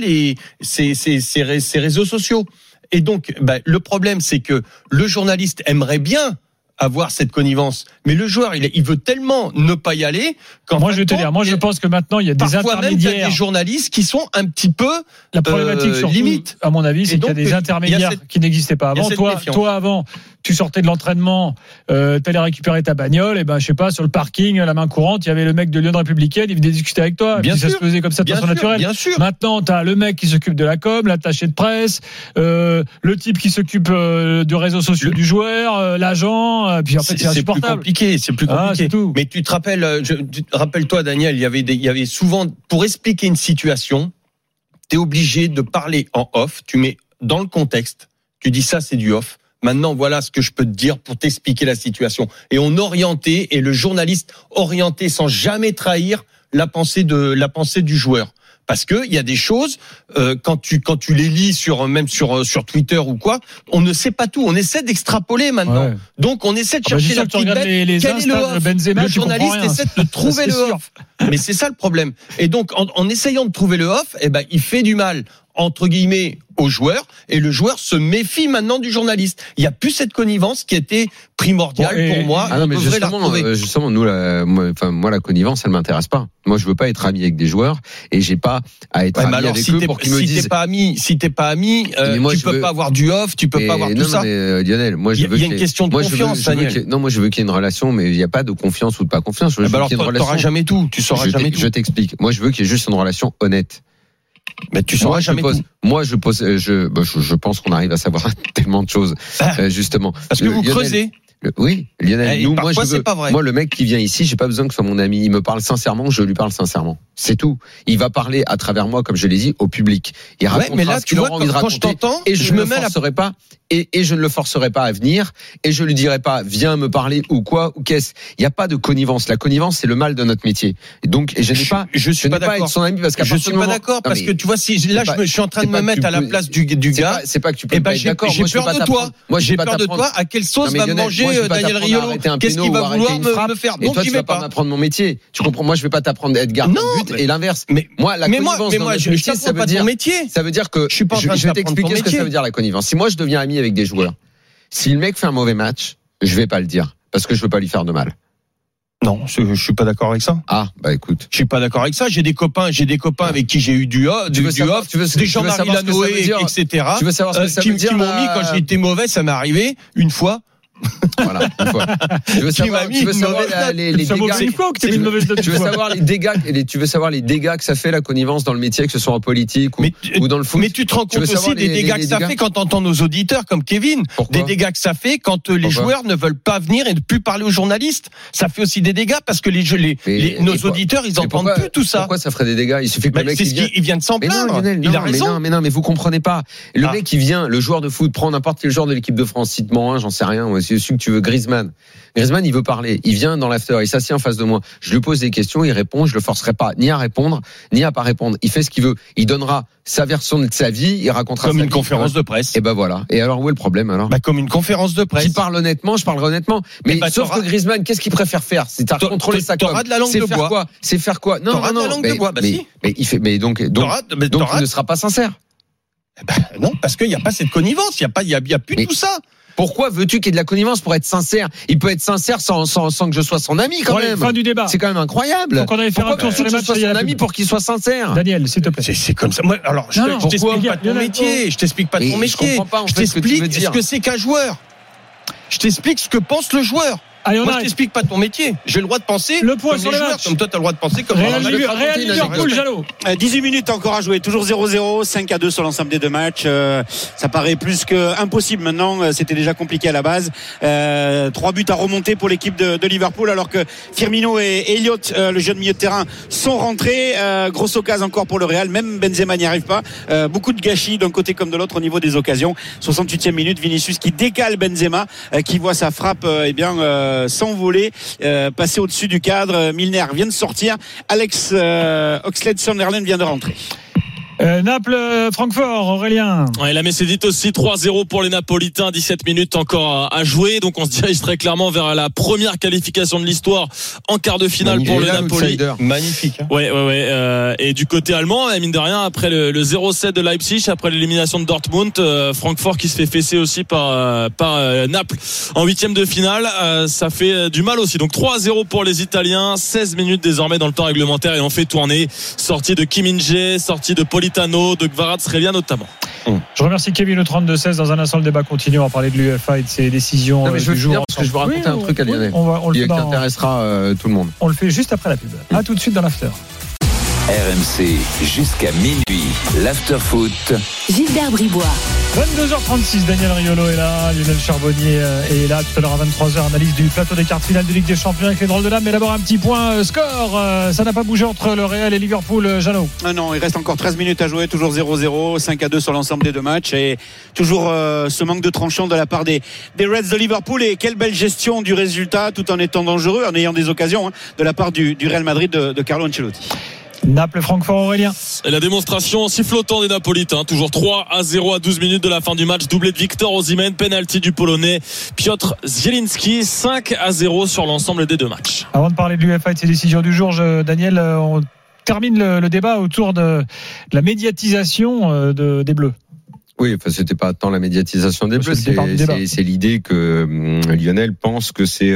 Speaker 8: ses réseaux sociaux. Et donc, le problème, c'est que le journaliste aimerait bien avoir cette connivence, mais le joueur, il veut tellement ne pas y aller
Speaker 7: moi, je vais te dire, je pense que maintenant, il y a des intermédiaires.
Speaker 8: Même des journalistes qui sont un petit peu
Speaker 7: la problématique surtout, limite, à mon avis, c'est qu'il y a des intermédiaires qui n'existaient pas avant. Toi, avant, tu sortais de l'entraînement, t'allais récupérer ta bagnole, et je sais pas, sur le parking, la main courante, il y avait le mec de Lyon Républicaine, il venait discuter avec toi.
Speaker 8: Bien sûr,
Speaker 7: ça se faisait comme ça de façon naturelle.
Speaker 8: Bien sûr.
Speaker 7: Maintenant, t'as le mec qui s'occupe de la com, l'attaché de presse, le type qui s'occupe de réseaux sociaux du joueur, l'agent. Puis en fait, c'est insupportable.
Speaker 8: C'est plus compliqué. C'est tout. Mais tu te rappelles, rappelle-toi, Daniel, il y avait souvent, pour expliquer une situation, t'es obligé de parler en off, tu mets dans le contexte, tu dis ça, c'est du off. Maintenant, voilà ce que je peux te dire pour t'expliquer la situation. Et on orientait, et le journaliste orienté sans jamais trahir la pensée du joueur. Parce que il y a des choses quand tu les lis même sur Twitter ou quoi, on ne sait pas tout. On essaie d'extrapoler maintenant. Ouais. Donc on essaie de chercher la petite bête.
Speaker 7: Les quel est le off?
Speaker 8: Benzema, le journaliste essaie de trouver le off. Mais c'est ça le problème. Et donc en essayant de trouver le off, il fait du mal entre guillemets au joueur, et le joueur se méfie maintenant du journaliste. Il n'y a plus cette connivence qui était primordiale pour moi.
Speaker 5: Ah non, mais justement, nous, moi, la connivence, elle m'intéresse pas. Moi, je veux pas être ami avec des joueurs, et j'ai pas à être ami avec eux pour qu'ils me disent.
Speaker 8: Si t'es pas ami, tu peux pas avoir du off, tu peux pas avoir tout ça.
Speaker 5: Mais Lionel, moi, je veux.
Speaker 8: Il y a une question de confiance, Daniel.
Speaker 5: Moi, je veux qu'il y ait une relation, mais il n'y a pas de confiance ou de pas confiance.
Speaker 8: Alors, t'auras jamais tout. Tu sauras jamais tout.
Speaker 5: Je t'explique. Moi, je veux qu'il y ait juste une relation honnête.
Speaker 8: Mais tu sauras jamais tout.
Speaker 5: Je pense qu'on arrive à savoir tellement de choses, justement.
Speaker 8: Parce que vous creusez.
Speaker 5: Oui, Lionel, moi, le mec qui vient ici, j'ai pas besoin que ce soit mon ami. Il me parle sincèrement, je lui parle sincèrement. C'est tout. Il va parler à travers moi, comme je l'ai dit, au public. Il racontera
Speaker 8: mais là,
Speaker 5: ce qu'il aura envie de raconter.
Speaker 8: Je t'entends,
Speaker 5: et je ne le forcerai pas à venir, et je lui dirai pas, viens me parler ou quoi, ou qu'est-ce. Il n'y a pas de connivence. La connivence, c'est le mal de notre métier. Et donc, je suis pas
Speaker 8: d'accord.
Speaker 5: Être son ami parce qu'à
Speaker 8: je suis pas d'accord parce que tu vois, si là, je suis en train de me mettre à la place du gars.
Speaker 5: C'est pas que tu peux pas être d'accord.
Speaker 8: J'ai peur de toi. J'ai peur de toi. À quelle sauce va me manger Daniel Riolo? Qu'est-ce qu'il va vouloir me faire?
Speaker 5: Donc, tu vas pas m'apprendre mon métier. Tu comprends? Moi, je vais pas t'apprendre à être gardien de but et l'inverse. Moi, la connivence dans notre métier, ça veut dire que je vais t'expliquer ce que ça veut dire la connivence. Si moi je deviens ami avec des joueurs, si le mec fait un mauvais match, je vais pas le dire parce que je veux pas lui faire de mal.
Speaker 8: Non, je suis pas d'accord avec ça.
Speaker 5: Ah, écoute.
Speaker 8: Je suis pas d'accord avec ça. J'ai des copains avec qui j'ai eu du off, des Jean-Marie Lanoé, etc.
Speaker 5: Tu veux savoir ce que ça veut dire?
Speaker 8: Qui m'ont mis quand j'étais mauvais, ça m'est arrivé une fois.
Speaker 5: Voilà, une fois. Tu veux savoir les dégâts. Tu veux savoir les dégâts que ça fait la connivence dans le métier, que ce soit en politique ou dans le foot.
Speaker 8: Mais tu te rends compte aussi des dégâts que ça fait quand t'entends nos auditeurs comme Kevin. Des dégâts que ça fait quand les joueurs ne veulent pas venir et ne plus parler aux journalistes. Ça fait aussi des dégâts parce que nos auditeurs, ils entendent plus tout ça.
Speaker 5: Pourquoi ça ferait des dégâts? Il suffit que le mec
Speaker 8: il vient de s'en plaindre. Il a raison.
Speaker 5: Mais vous comprenez pas. Le mec qui vient, le joueur de foot, prend n'importe quel joueur de l'équipe de France, cite-moi un, j'en sais rien, moi, c'est celui que tu veux, Griezmann, il veut parler, il vient dans l'after, il s'assied en face de moi, je lui pose des questions, il répond, je le forcerai pas ni à répondre, ni à pas répondre, il fait ce qu'il veut, il donnera sa version de sa vie, il racontera
Speaker 8: comme une conférence de presse.
Speaker 5: Et ben voilà. Et alors où est le problème alors?
Speaker 8: Comme une conférence de presse.
Speaker 5: Qui parle honnêtement, je parle honnêtement. Mais sauf que Griezmann, qu'est-ce qu'il préfère faire? C'est à contrôler sa com.
Speaker 8: T'auras de la langue de bois.
Speaker 5: C'est faire quoi? Non,
Speaker 8: de la langue de bois.
Speaker 5: Mais il fait, mais donc il ne sera pas sincère.
Speaker 8: Non, parce qu'il n'y a pas cette connivence, il y a plus tout ça.
Speaker 5: Pourquoi veux-tu qu'il y ait de la connivence pour être sincère? Il peut être sincère sans que je sois son ami quand même.
Speaker 7: Fin du débat.
Speaker 5: C'est quand même incroyable.
Speaker 7: Donc on avait fait un tour sur les matchs.
Speaker 5: Son ami pour qu'il soit sincère.
Speaker 7: Daniel, s'il te plaît.
Speaker 8: C'est comme ça. Moi, alors, je t'explique pas ton métier. Je t'explique pas ton métier. Je t'explique ce que c'est qu'un joueur. Je t'explique ce que pense le joueur.
Speaker 7: Allez,
Speaker 8: moi, je t'explique pas ton métier. J'ai le droit de penser.
Speaker 7: Le point sur les
Speaker 8: joueurs,
Speaker 7: matchs.
Speaker 8: comme toi, t'as le droit de penser comme
Speaker 7: Real Liverpool, Jalot.
Speaker 6: 18 minutes encore à jouer. Toujours 0-0, 5-2 sur l'ensemble des deux matchs. Ça paraît plus que impossible maintenant. C'était déjà compliqué à la base. 3 buts à remonter pour l'équipe de Liverpool, alors que Firmino et Elliott, le jeune milieu de terrain, sont rentrés. Grosse occasion encore pour le Real. Même Benzema n'y arrive pas. Beaucoup de gâchis d'un côté comme de l'autre au niveau des occasions. 68e minute, Vinicius qui décale Benzema, qui voit sa frappe, s'envoler, passer au-dessus du cadre. Milner vient de sortir. Alex Oxlade-Chamberlain vient de rentrer.
Speaker 7: Naples, Francfort, Aurélien.
Speaker 9: Ouais, la messe est dite aussi, 3-0 pour les Napolitains, 17 minutes encore à jouer. Donc on se dirige très clairement vers la première qualification de l'histoire en quart de finale pour le Napoli.
Speaker 8: Magnifique.
Speaker 9: Ouais. Et du côté allemand, mine de rien, après le 0-7 de Leipzig, après l'élimination de Dortmund, Francfort qui se fait fesser aussi par Naples en huitième de finale, ça fait du mal aussi. Donc 3-0 pour les Italiens, 16 minutes désormais dans le temps réglementaire et on fait tourner. Sortie de Kim Min-jae, sortie de Politano, de Kvaratskhelia notamment.
Speaker 7: Je remercie Kevin au 32-16. Dans un instant, le débat continue. On va parler de l'UEFA et de ses décisions du jour.
Speaker 5: Parce que je vous raconter un truc à Lionel qui intéressera tout le monde.
Speaker 7: On le fait juste après la pub. À tout de suite dans l'after.
Speaker 1: RMC jusqu'à minuit. L'after-foot.
Speaker 3: Gilbert Bribois.
Speaker 7: 22h36, Daniel Riolo est là, Lionel Charbonnier est là. Tout à l'heure à 23h, analyse du plateau des quarts finales de Ligue des Champions avec les drôles de dames. Mais d'abord un petit point score. Ça n'a pas bougé entre le Real et Liverpool, Jeannot.
Speaker 6: Non, il reste encore 13 minutes à jouer, toujours 0-0, 5-2 sur l'ensemble des deux matchs. Et toujours ce manque de tranchant de la part des Reds de Liverpool. Et quelle belle gestion du résultat, tout en étant dangereux, en ayant des occasions de la part du Real Madrid de Carlo Ancelotti.
Speaker 7: Naples, Francfort, Aurélien.
Speaker 9: Et la démonstration sifflotant des Napolitains, toujours 3-0 à 12 minutes de la fin du match, doublé de Victor Osimhen, penalty du Polonais Piotr Zielinski, 5-0 sur l'ensemble des deux matchs.
Speaker 7: Avant de parler de l'UEFA et de ses décisions du jour, Daniel, on termine le débat autour de la médiatisation des Bleus.
Speaker 5: Oui, enfin, c'était pas tant la médiatisation des Bleus, c'est l'idée que Lionel pense que c'est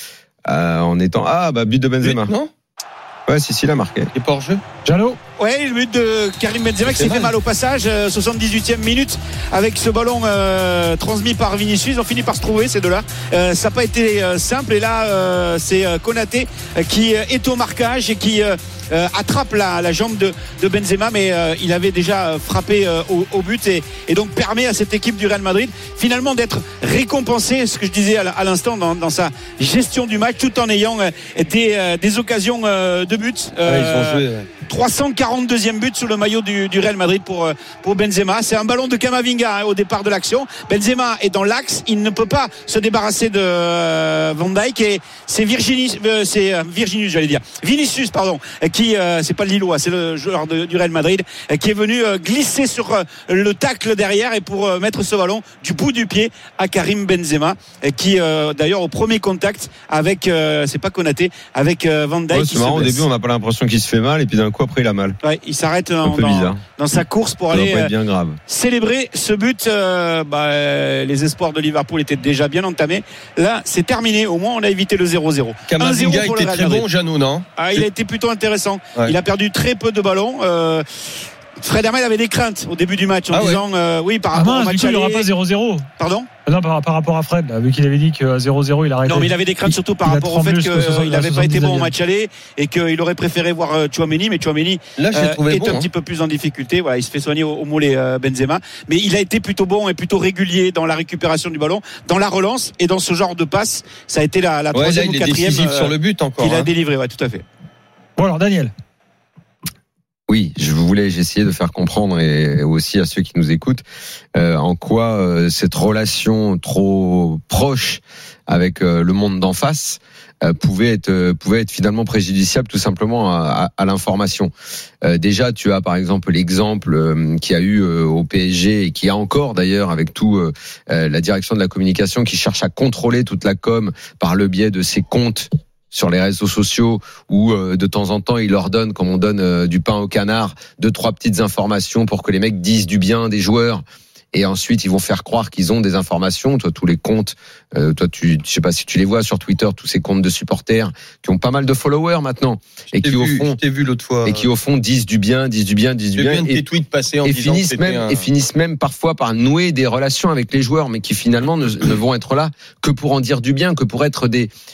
Speaker 5: en étant but de Benzema.
Speaker 8: Non.
Speaker 5: Ouais, si, il a marqué.
Speaker 8: Il est pas hors jeu.
Speaker 7: Jalot.
Speaker 6: Ouais, le but de Karim Benzema qui s'est fait mal au passage, 78e minute avec ce ballon transmis par Vinicius. On finit par se trouver ces deux-là. Ça n'a pas été simple et là c'est Konaté qui est au marquage et qui attrape la jambe de Benzema, mais il avait déjà frappé au but et donc permet à cette équipe du Real Madrid finalement d'être récompensée, ce que je disais à l'instant dans sa gestion du match, tout en ayant des occasions de but.
Speaker 8: Ils ont joué,
Speaker 6: 342e but sous le maillot du Real Madrid pour Benzema. C'est un ballon de Camavinga au départ de l'action. Benzema est dans l'axe, il ne peut pas se débarrasser de Van Dijk et c'est Vinicius qui c'est pas le Lillois, c'est le joueur du Real Madrid qui est venu glisser sur le tacle derrière et pour mettre ce ballon du bout du pied à Karim Benzema qui d'ailleurs au premier contact avec c'est pas Konaté, avec Van Dijk.
Speaker 5: C'est marrant, au début on n'a pas l'impression qu'il se fait mal et puis d'un coup après il a mal.
Speaker 6: Ouais, il s'arrête dans sa course pour aller
Speaker 5: bien grave.
Speaker 6: Célébrer ce but. Les espoirs de Liverpool étaient déjà bien entamés. Là, c'est terminé. Au moins, on a évité le 0-0.
Speaker 8: Camavinga était très bon, Jeannot, non?
Speaker 6: Il a été plutôt intéressant.
Speaker 8: Ouais.
Speaker 6: Il a perdu très peu de ballons. Fred Hermel avait des craintes au début du match en disant oui par rapport au match
Speaker 7: il n'y aura pas 0-0.
Speaker 6: Pardon?
Speaker 7: Non, par rapport à Fred, là, vu qu'il avait dit qu'à 0-0 il arrêtait.
Speaker 6: Non, mais il avait des craintes surtout par rapport au fait qu'il n'avait pas été bon au match aller et qu'il aurait préféré voir Tchouaméni, mais Tchouaméni est un petit peu plus en difficulté. Voilà, il se fait soigner au mollet Benzema, mais il a été plutôt bon et plutôt régulier dans la récupération du ballon, dans la relance et dans ce genre de passe. Ça a été la troisième ou quatrième
Speaker 8: sur le but encore.
Speaker 6: Il a délivré, tout à fait.
Speaker 7: Bon alors Daniel.
Speaker 5: Oui, j'ai essayé de faire comprendre et aussi à ceux qui nous écoutent en quoi cette relation trop proche avec le monde d'en face pouvait être finalement préjudiciable tout simplement à l'information. Déjà, tu as par exemple l'exemple qu'il y a eu au PSG et qui a encore d'ailleurs avec tout la direction de la communication qui cherche à contrôler toute la com par le biais de ses comptes sur les réseaux sociaux où de temps en temps ils leur donnent, comme on donne du pain au canard, 2-3 petites informations pour que les mecs disent du bien des joueurs et ensuite ils vont faire croire qu'ils ont des informations. Toi, tous les comptes, je sais pas si tu les vois sur Twitter, tous ces comptes de supporters qui ont pas mal de followers maintenant et qui
Speaker 8: je t'ai vu l'autre fois,
Speaker 5: et qui au fond disent du bien et
Speaker 8: tes tweets passés et
Speaker 5: finissent même parfois par nouer des relations avec les joueurs, mais qui finalement ne vont être là que pour en dire du bien, que pour être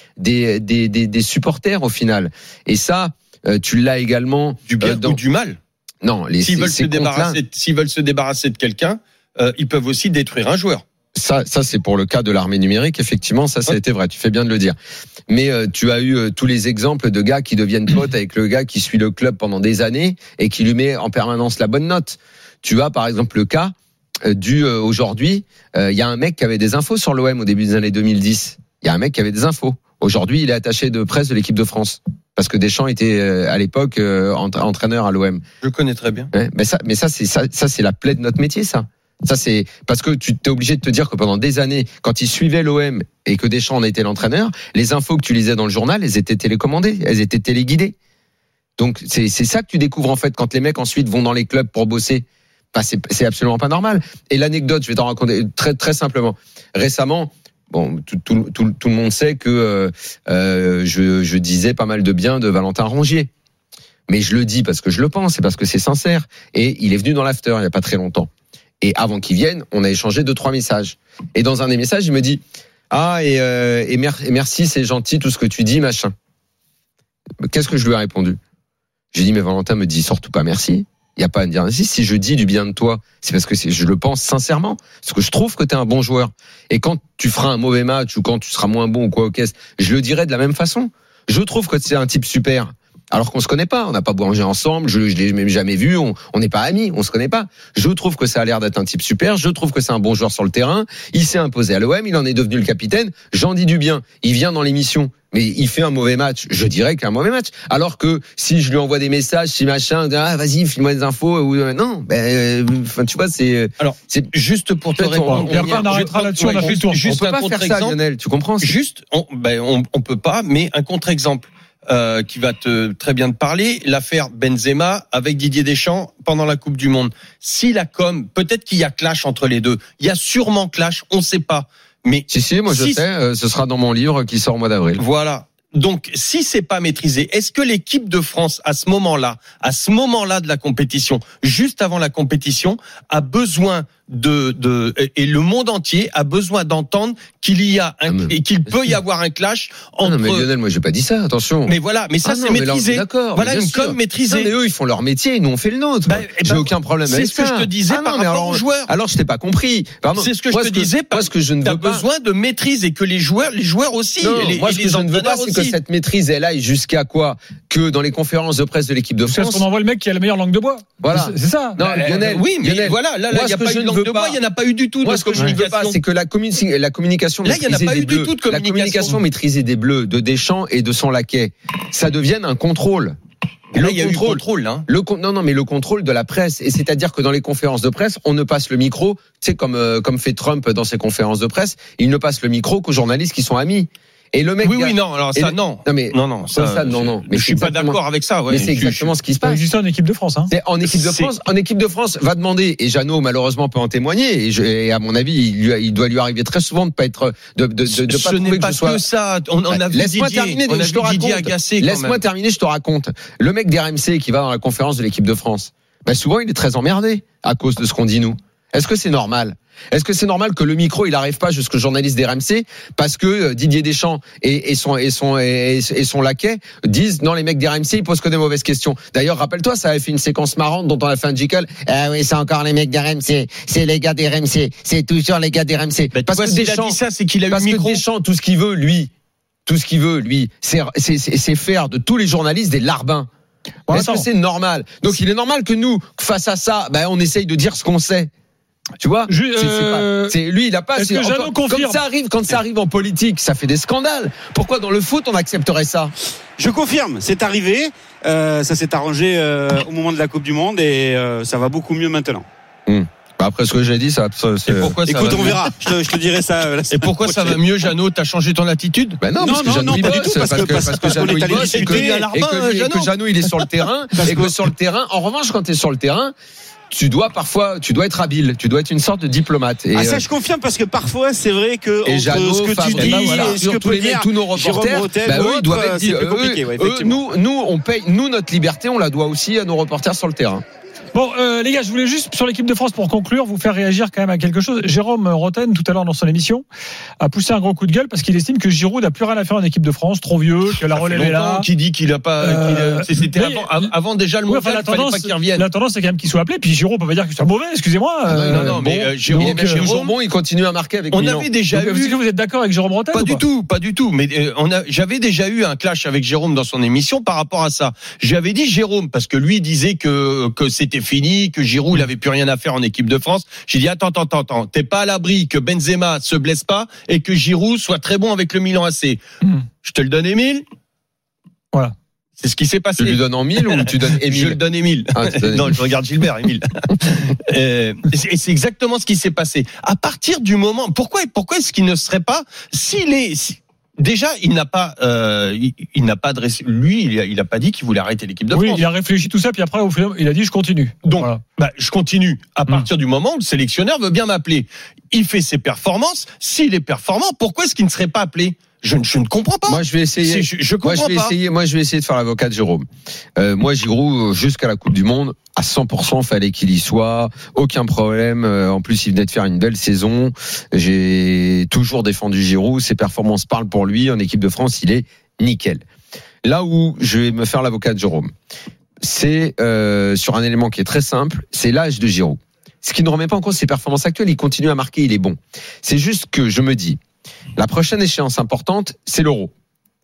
Speaker 5: des supporters au final. Et ça, tu l'as également
Speaker 8: du bien ou du mal.
Speaker 5: Non,
Speaker 8: s'ils veulent se débarrasser de quelqu'un, ils peuvent aussi détruire un joueur.
Speaker 5: Ça c'est pour le cas de l'armée numérique, effectivement, ça a été vrai, tu fais bien de le dire. Mais tu as eu tous les exemples de gars qui deviennent potes avec le gars qui suit le club pendant des années et qui lui met en permanence la bonne note. Tu as par exemple le cas aujourd'hui, il y a un mec qui avait des infos sur l'OM au début des années 2010. Il y a un mec qui avait des infos. Aujourd'hui, il est attaché de presse de l'équipe de France. Parce que Deschamps était à l'époque entraîneur à l'OM.
Speaker 8: Je connais très bien.
Speaker 5: Ouais, mais ça c'est la plaie de notre métier, ça. Ça c'est parce que tu t'es obligé de te dire que pendant des années, quand il suivait l'OM et que Deschamps en était l'entraîneur, les infos que tu lisais dans le journal, elles étaient télécommandées, elles étaient téléguidées. Donc c'est ça que tu découvres en fait quand les mecs ensuite vont dans les clubs pour bosser. Bah, c'est absolument pas normal. Et l'anecdote, je vais t'en raconter très très simplement. Récemment, bon, tout le monde sait que je disais pas mal de bien de Valentin Rongier. Mais je le dis parce que je le pense et parce que c'est sincère. Et il est venu dans l'after il y a pas très longtemps. Et avant qu'il vienne, on a échangé 2-3 messages. Et dans un des messages, il me dit merci, c'est gentil tout ce que tu dis, machin. Qu'est-ce que je lui ai répondu? J'ai dit mais Valentin me dit surtout pas merci. Il y a pas à me dire merci. Si je dis du bien de toi, c'est parce que je le pense sincèrement. Parce que je trouve que t'es un bon joueur. Et quand tu feras un mauvais match ou quand tu seras moins bon ou quoi, je le dirai de la même façon. Je trouve que c'est un type super. Alors qu'on se connaît pas, on n'a pas mangé ensemble, je l'ai même jamais vu, on n'est pas amis, on se connaît pas. Je trouve que ça a l'air d'être un type super, je trouve que c'est un bon joueur sur le terrain, il s'est imposé à l'OM, il en est devenu le capitaine, j'en dis du bien, il vient dans l'émission, mais il fait un mauvais match, je dirais qu'un mauvais match. Alors que si je lui envoie des messages, si machin, vas-y, file-moi des infos, ou non, tu vois, c'est.
Speaker 8: Alors, c'est juste pour te répondre.
Speaker 7: On arrêtera là-dessus, on a fait le tour.
Speaker 5: On peut pas faire ça, Lionel, tu comprends?
Speaker 8: Juste, on peut pas, mais un contre-exemple. Qui va très bien te parler, l'affaire Benzema avec Didier Deschamps pendant la Coupe du Monde. Si la com, peut-être qu'il y a clash entre les deux. Il y a sûrement clash, on ne sait pas. Mais
Speaker 5: si, moi je sais, ce sera dans mon livre qui sort au mois d'avril.
Speaker 8: Voilà. Donc, si c'est pas maîtrisé, est-ce que l'équipe de France, à ce moment-là de la compétition, juste avant la compétition, a besoin et le monde entier a besoin d'entendre qu'il peut y avoir un clash entre.
Speaker 5: Non, mais Lionel, moi j'ai pas dit ça, attention.
Speaker 8: Mais voilà, mais ça c'est maîtrisé.
Speaker 5: D'accord.
Speaker 8: Voilà une com maîtrisée.
Speaker 5: Mais eux ils font leur métier, nous on fait le nôtre. J'ai aucun problème avec ça.
Speaker 8: C'est ce que je te disais par rapport aux joueurs.
Speaker 5: Alors je t'ai pas compris. Pardon.
Speaker 8: C'est ce que je te disais parce que je ne veux pas. T'as besoin de maîtrise et que les joueurs aussi.
Speaker 5: Moi ce que je ne veux pas, c'est que cette maîtrise elle aille jusqu'à quoi? Que dans les conférences de presse de l'équipe de France.
Speaker 7: Parce qu'on envoie le mec qui a la meilleure langue de bois.
Speaker 5: Voilà.
Speaker 7: C'est ça.
Speaker 5: Non, Lionel.
Speaker 8: Oui, mais voilà, là il y a pas eu de langue de bois, il y en a pas eu du tout.
Speaker 5: Moi, ce que je ne veux pas, c'est que la communication
Speaker 8: là, il n'y en a pas eu du tout de communication.
Speaker 5: La communication maîtrisée des Bleus, de Deschamps et de son laquais, ça devienne un contrôle.
Speaker 8: Là, il y a eu le contrôle, hein.
Speaker 5: Mais le contrôle de la presse. Et c'est-à-dire que dans les conférences de presse, on ne passe le micro, tu sais, comme fait Trump dans ses conférences de presse, il ne passe le micro qu'aux journalistes qui sont amis. Et le mec.
Speaker 8: Oui, non, alors ça, non.
Speaker 5: Mais je
Speaker 8: suis pas d'accord avec ça, ouais.
Speaker 5: Mais c'est exactement ce qui se passe.
Speaker 7: Juste en équipe de France, hein.
Speaker 5: En équipe de France, va demander, et Jeannot, malheureusement, peut en témoigner, et à mon avis, il doit lui arriver très souvent de pas être, de pas trouver que ce soit.
Speaker 8: Que ça. On a vu
Speaker 5: Didier agacé. Laisse-moi terminer, je te raconte. Le mec d'RMC qui va dans la conférence de l'équipe de France. ben souvent il est très emmerdé à cause de ce qu'on dit nous. Est-ce que c'est normal ? Est-ce que c'est normal que le micro il n'arrive pas jusqu'au journaliste d'RMC parce que Didier Deschamps et son laquais disent non, les mecs d'RMC ils posent que des mauvaises questions. D'ailleurs rappelle-toi, ça avait fait une séquence marrante dont on a fait un jingle. Ah oui, c'est encore les mecs d'RMC, c'est les gars d'RMC, c'est toujours les gars d'RMC.
Speaker 8: Parce que Deschamps, il a dit ça, c'est qu'il a eu le micro.
Speaker 5: Parce que Deschamps, tout ce qu'il veut lui, c'est faire de tous les journalistes des larbins. Bon, est-ce que c'est normal ? Donc il est normal que nous, face à ça, on essaye de dire ce qu'on sait. Tu vois, lui, il a pas. Quand ça arrive en politique, ça fait des scandales. Pourquoi dans le foot on accepterait ça ?
Speaker 6: Je confirme, c'est arrivé. Ça s'est arrangé au moment de la Coupe du Monde et ça va beaucoup mieux maintenant.
Speaker 5: Après ce que j'ai dit, ça.
Speaker 6: Écoute, on verra. Je te dirai ça.
Speaker 8: Et pourquoi ça va mieux, Jeannot ? T'as changé ton attitude ?
Speaker 5: Non, parce que Jeannot il bosse, parce que Jeannot il bosse et que Jeannot il est sur le terrain et que sur le terrain. En revanche, quand t'es sur le terrain, tu dois être habile, tu dois être une sorte de diplomate.
Speaker 6: Et ça je confirme parce que parfois c'est vrai que
Speaker 5: et Jeannot,
Speaker 6: ce que tu dis et ce que peut dire
Speaker 5: tous nos reporters, eux ils doivent être dit, nous on paye, nous notre liberté on la doit aussi à nos reporters sur le terrain.
Speaker 7: Bon, les gars, je voulais juste, sur l'équipe de France, pour conclure, vous faire réagir quand même à quelque chose. Jérôme Rotten, tout à l'heure dans son émission, a poussé un gros coup de gueule parce qu'il estime que Giroud n'a plus rien à faire en équipe de France, trop vieux, que la relève est là.
Speaker 8: Qui dit qu'il a pas, c'était avant déjà le mondial, il fallait pas qu'il revienne.
Speaker 7: La tendance, c'est quand même qu'il soit appelé, puis Giroud peut pas dire qu'il soit mauvais, excusez-moi.
Speaker 5: Non, mais Giroud, il continue à marquer avec Milan.
Speaker 7: On avait déjà eu. Est-ce que vous êtes d'accord avec Jérôme Rotten?
Speaker 8: Pas du tout, mais j'avais déjà eu un clash avec Jérôme dans son émission par rapport à ça. J'avais dit Jérôme, parce que lui disait que c'était fini, que Giroud il avait plus rien à faire en équipe de France. J'ai dit attends, t'es pas à l'abri que Benzema se blesse pas et que Giroud soit très bon avec le Milan AC. Je te le donne, Émile.
Speaker 7: Voilà.
Speaker 8: C'est ce qui s'est passé.
Speaker 5: Tu lui donnes en 1000 ou tu donnes Émile?
Speaker 8: Je le donne Émile. Non, je regarde Gilbert, Émile. Et c'est exactement ce qui s'est passé. À partir du moment, pourquoi est-ce qu'il ne serait pas, déjà, il n'a pas adressé, lui, il a pas dit qu'il voulait arrêter l'équipe de France.
Speaker 7: Oui, il a réfléchi tout ça, puis après, au final, il a dit, je continue.
Speaker 8: Donc, voilà. Je continue. À partir du moment où le sélectionneur veut bien m'appeler. Il fait ses performances. S'il est performant, pourquoi est-ce qu'il ne serait pas appelé? Je ne comprends pas.
Speaker 5: Moi, je vais essayer. Moi, je vais essayer de faire l'avocat de Jérôme. Moi, Giroud, jusqu'à la Coupe du Monde, à 100%, fallait qu'il y soit. Aucun problème. En plus, il venait de faire une belle saison. J'ai toujours défendu Giroud. Ses performances parlent pour lui. En équipe de France, il est nickel. Là où je vais me faire l'avocat de Jérôme, c'est sur un élément qui est très simple. C'est l'âge de Giroud. Ce qui ne remet pas en cause ses performances actuelles. Il continue à marquer. Il est bon. C'est juste que je me dis, la prochaine échéance importante, c'est l'Euro.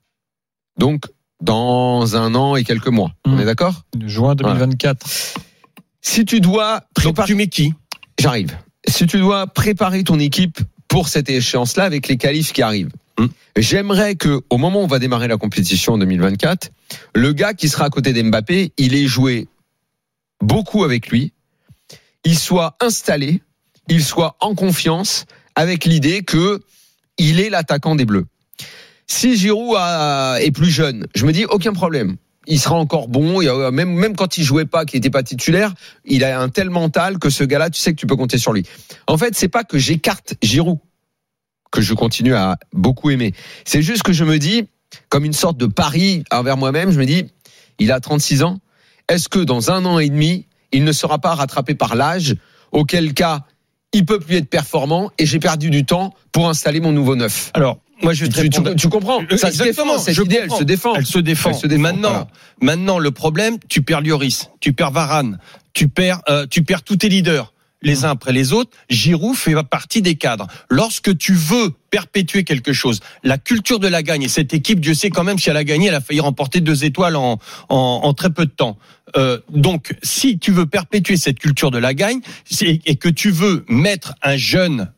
Speaker 5: Donc, dans 1 an et quelques mois. On est d'accord ?
Speaker 7: Juin 2024.
Speaker 5: Voilà. Si tu dois
Speaker 8: préparer... Tu mets qui ?
Speaker 5: J'arrive. Si tu dois préparer ton équipe pour cette échéance-là avec les qualifs qui arrivent, j'aimerais que, au moment où on va démarrer la compétition en 2024, le gars qui sera à côté d'Mbappé, il ait joué beaucoup avec lui, il soit installé, il soit en confiance avec l'idée que il est l'attaquant des Bleus. Si Giroud est plus jeune, je me dis aucun problème. Il sera encore bon. Même quand il jouait pas, qu'il n'était pas titulaire, il a un tel mental que ce gars-là, tu sais que tu peux compter sur lui. En fait, c'est pas que j'écarte Giroud, que je continue à beaucoup aimer. C'est juste que je me dis, comme une sorte de pari envers moi-même, je me dis, il a 36 ans. Est-ce que dans 1 an et demi, il ne sera pas rattrapé par l'âge, auquel cas il peut plus être performant et j'ai perdu du temps pour installer mon nouveau neuf.
Speaker 8: Alors, moi, je
Speaker 5: tu comprends? Ça se défend, cette idée, elle se défend.
Speaker 8: Elle se défend. Maintenant, le problème, tu perds Lloris, tu perds Varane, tu perds tous tes leaders, les uns après les autres. Giroud fait partie des cadres. Lorsque tu veux perpétuer quelque chose, la culture de la gagne, et cette équipe, Dieu sait quand même si elle a gagné, elle a failli remporter 2 étoiles en très peu de temps. Donc, si tu veux perpétuer cette culture de la gagne, et que tu veux mettre un jeune,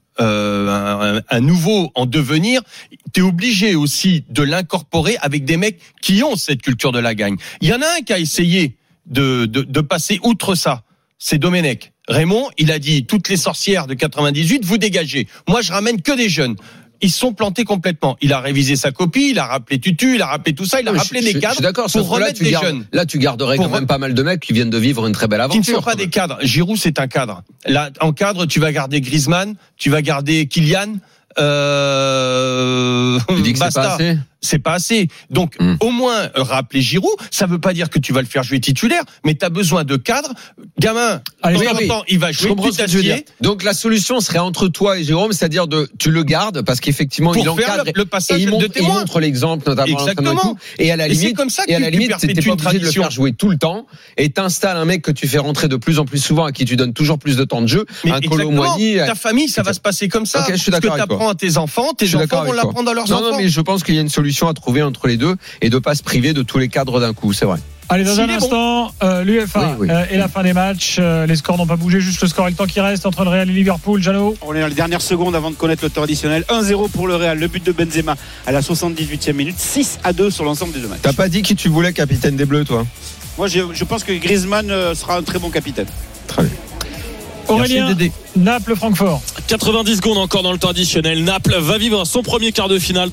Speaker 8: un nouveau en devenir, t'es obligé aussi de l'incorporer avec des mecs qui ont cette culture de la gagne. Il y en a un qui a essayé de passer outre ça. C'est Domenech. Raymond, il a dit, toutes les sorcières de 98, vous dégagez. Moi, je ramène que des jeunes. Ils sont plantés complètement. Il a révisé sa copie, il a rappelé Tutu, il a rappelé tout ça, il a rappelé des cadres pour remettre des jeunes.
Speaker 5: Là, tu garderais quand même pas mal de mecs qui viennent de vivre une très belle aventure.
Speaker 8: Qui ne sont pas des cadres. Giroud, c'est un cadre. Là, en cadre, tu vas garder Griezmann, tu vas garder Kylian,
Speaker 5: tu dis que
Speaker 8: Basta.
Speaker 5: C'est pas assez.
Speaker 8: c'est pas assez. Donc, au moins, rappeler Giroud, ça veut pas dire que tu vas le faire jouer titulaire, mais t'as besoin de cadre. Gamin, il va jouer tout acier.
Speaker 5: Donc, la solution serait entre toi et Jérôme, c'est-à-dire tu le gardes, parce qu'effectivement, il encadre.
Speaker 8: Le passage de témoin.
Speaker 5: Il montre l'exemple, notamment.
Speaker 8: Exactement.
Speaker 5: Et à la limite,
Speaker 8: c'est comme ça que
Speaker 5: t'es pas obligé de le faire jouer tout le temps, et t'installes un mec que tu fais rentrer de plus en plus souvent, à qui tu donnes toujours plus de temps de jeu.
Speaker 8: Mais un Kolo Muani. Ta famille, ça va se passer comme ça.
Speaker 5: Okay, je suis d'accord.
Speaker 8: Ce que t'apprends à tes enfants, tes enfants vont l'apprendre à leurs enfants.
Speaker 5: Non, mais je pense qu'il y a une solution à trouver entre les deux et de pas se priver de tous les cadres d'un coup, c'est vrai.
Speaker 7: Allez, dans un instant, l'UEFA et la fin des matchs. Les scores n'ont pas bougé, juste le score et le temps qui reste entre le Real et Liverpool. Jeannot.
Speaker 6: On est dans les dernières secondes avant de connaître le temps additionnel. 1-0 pour le Real, le but de Benzema à la 78e minute, 6-2 sur l'ensemble des deux matchs.
Speaker 5: T'as pas dit qui tu voulais capitaine des Bleus, toi?
Speaker 6: Moi, je pense que Griezmann sera un très bon capitaine.
Speaker 5: Très bien.
Speaker 7: Aurélien, Naples-Francfort.
Speaker 9: 90 secondes encore dans le temps additionnel. Naples va vivre son premier quart de finale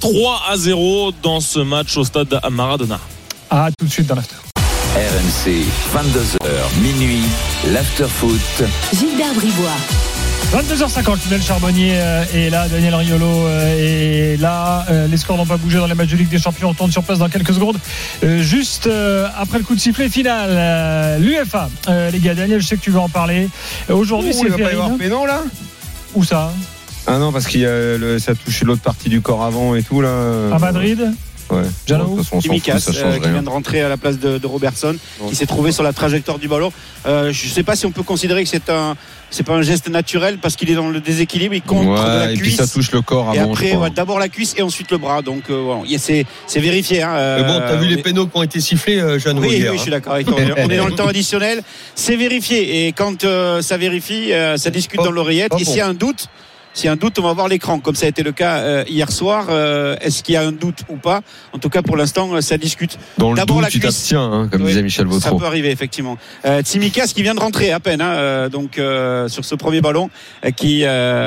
Speaker 9: 3-0 dans ce match au stade Maradona.
Speaker 7: Ah, tout de suite dans l'after.
Speaker 1: RMC, 22h, minuit, l'after-foot.
Speaker 3: Gilbert Bribois.
Speaker 7: 22h50, Lionel Charbonnier est là, Daniel Riolo est là. Les scores n'ont pas bougé dans les matchs de Ligue des Champions. On tourne sur place dans quelques secondes. Juste après le coup de sifflet final, l'UEFA. Les gars, Daniel, je sais que tu veux en parler. Aujourd'hui, c'est
Speaker 5: il va pas y avoir pénon là.
Speaker 7: Où ça?
Speaker 5: Ah non, parce qu'il y a ça a touché l'autre partie du corps avant et tout là.
Speaker 7: À Madrid.
Speaker 5: Ouais.
Speaker 6: Tsimikas qui vient de rentrer à la place de Robertson, qui s'est trouvé sur la trajectoire du ballon. Je ne sais pas si on peut considérer que c'est pas un geste naturel parce qu'il est dans le déséquilibre, il contre de la cuisse.
Speaker 5: Et puis ça touche le corps
Speaker 6: avant.
Speaker 5: Et
Speaker 6: après, d'abord la cuisse et ensuite le bras. Donc c'est vérifié.
Speaker 8: Mais bon, t'as vu les pénaux qui ont été sifflés, Jeannot?
Speaker 6: Oui, je suis d'accord avec toi. On est dans le temps additionnel. C'est vérifié. Et quand ça vérifie, ça discute dans l'oreillette. Et s'il y a un doute. S'il y a un doute, on va voir l'écran, comme ça a été le cas hier soir. Est-ce qu'il y a un doute ou pas? En tout cas, pour l'instant, ça discute.
Speaker 5: Dans le doute, tu t'abstiens, comme disait Michel Vautreau.
Speaker 6: Ça peut arriver, effectivement. Tsimikas qui vient de rentrer à peine, donc sur ce premier ballon, qui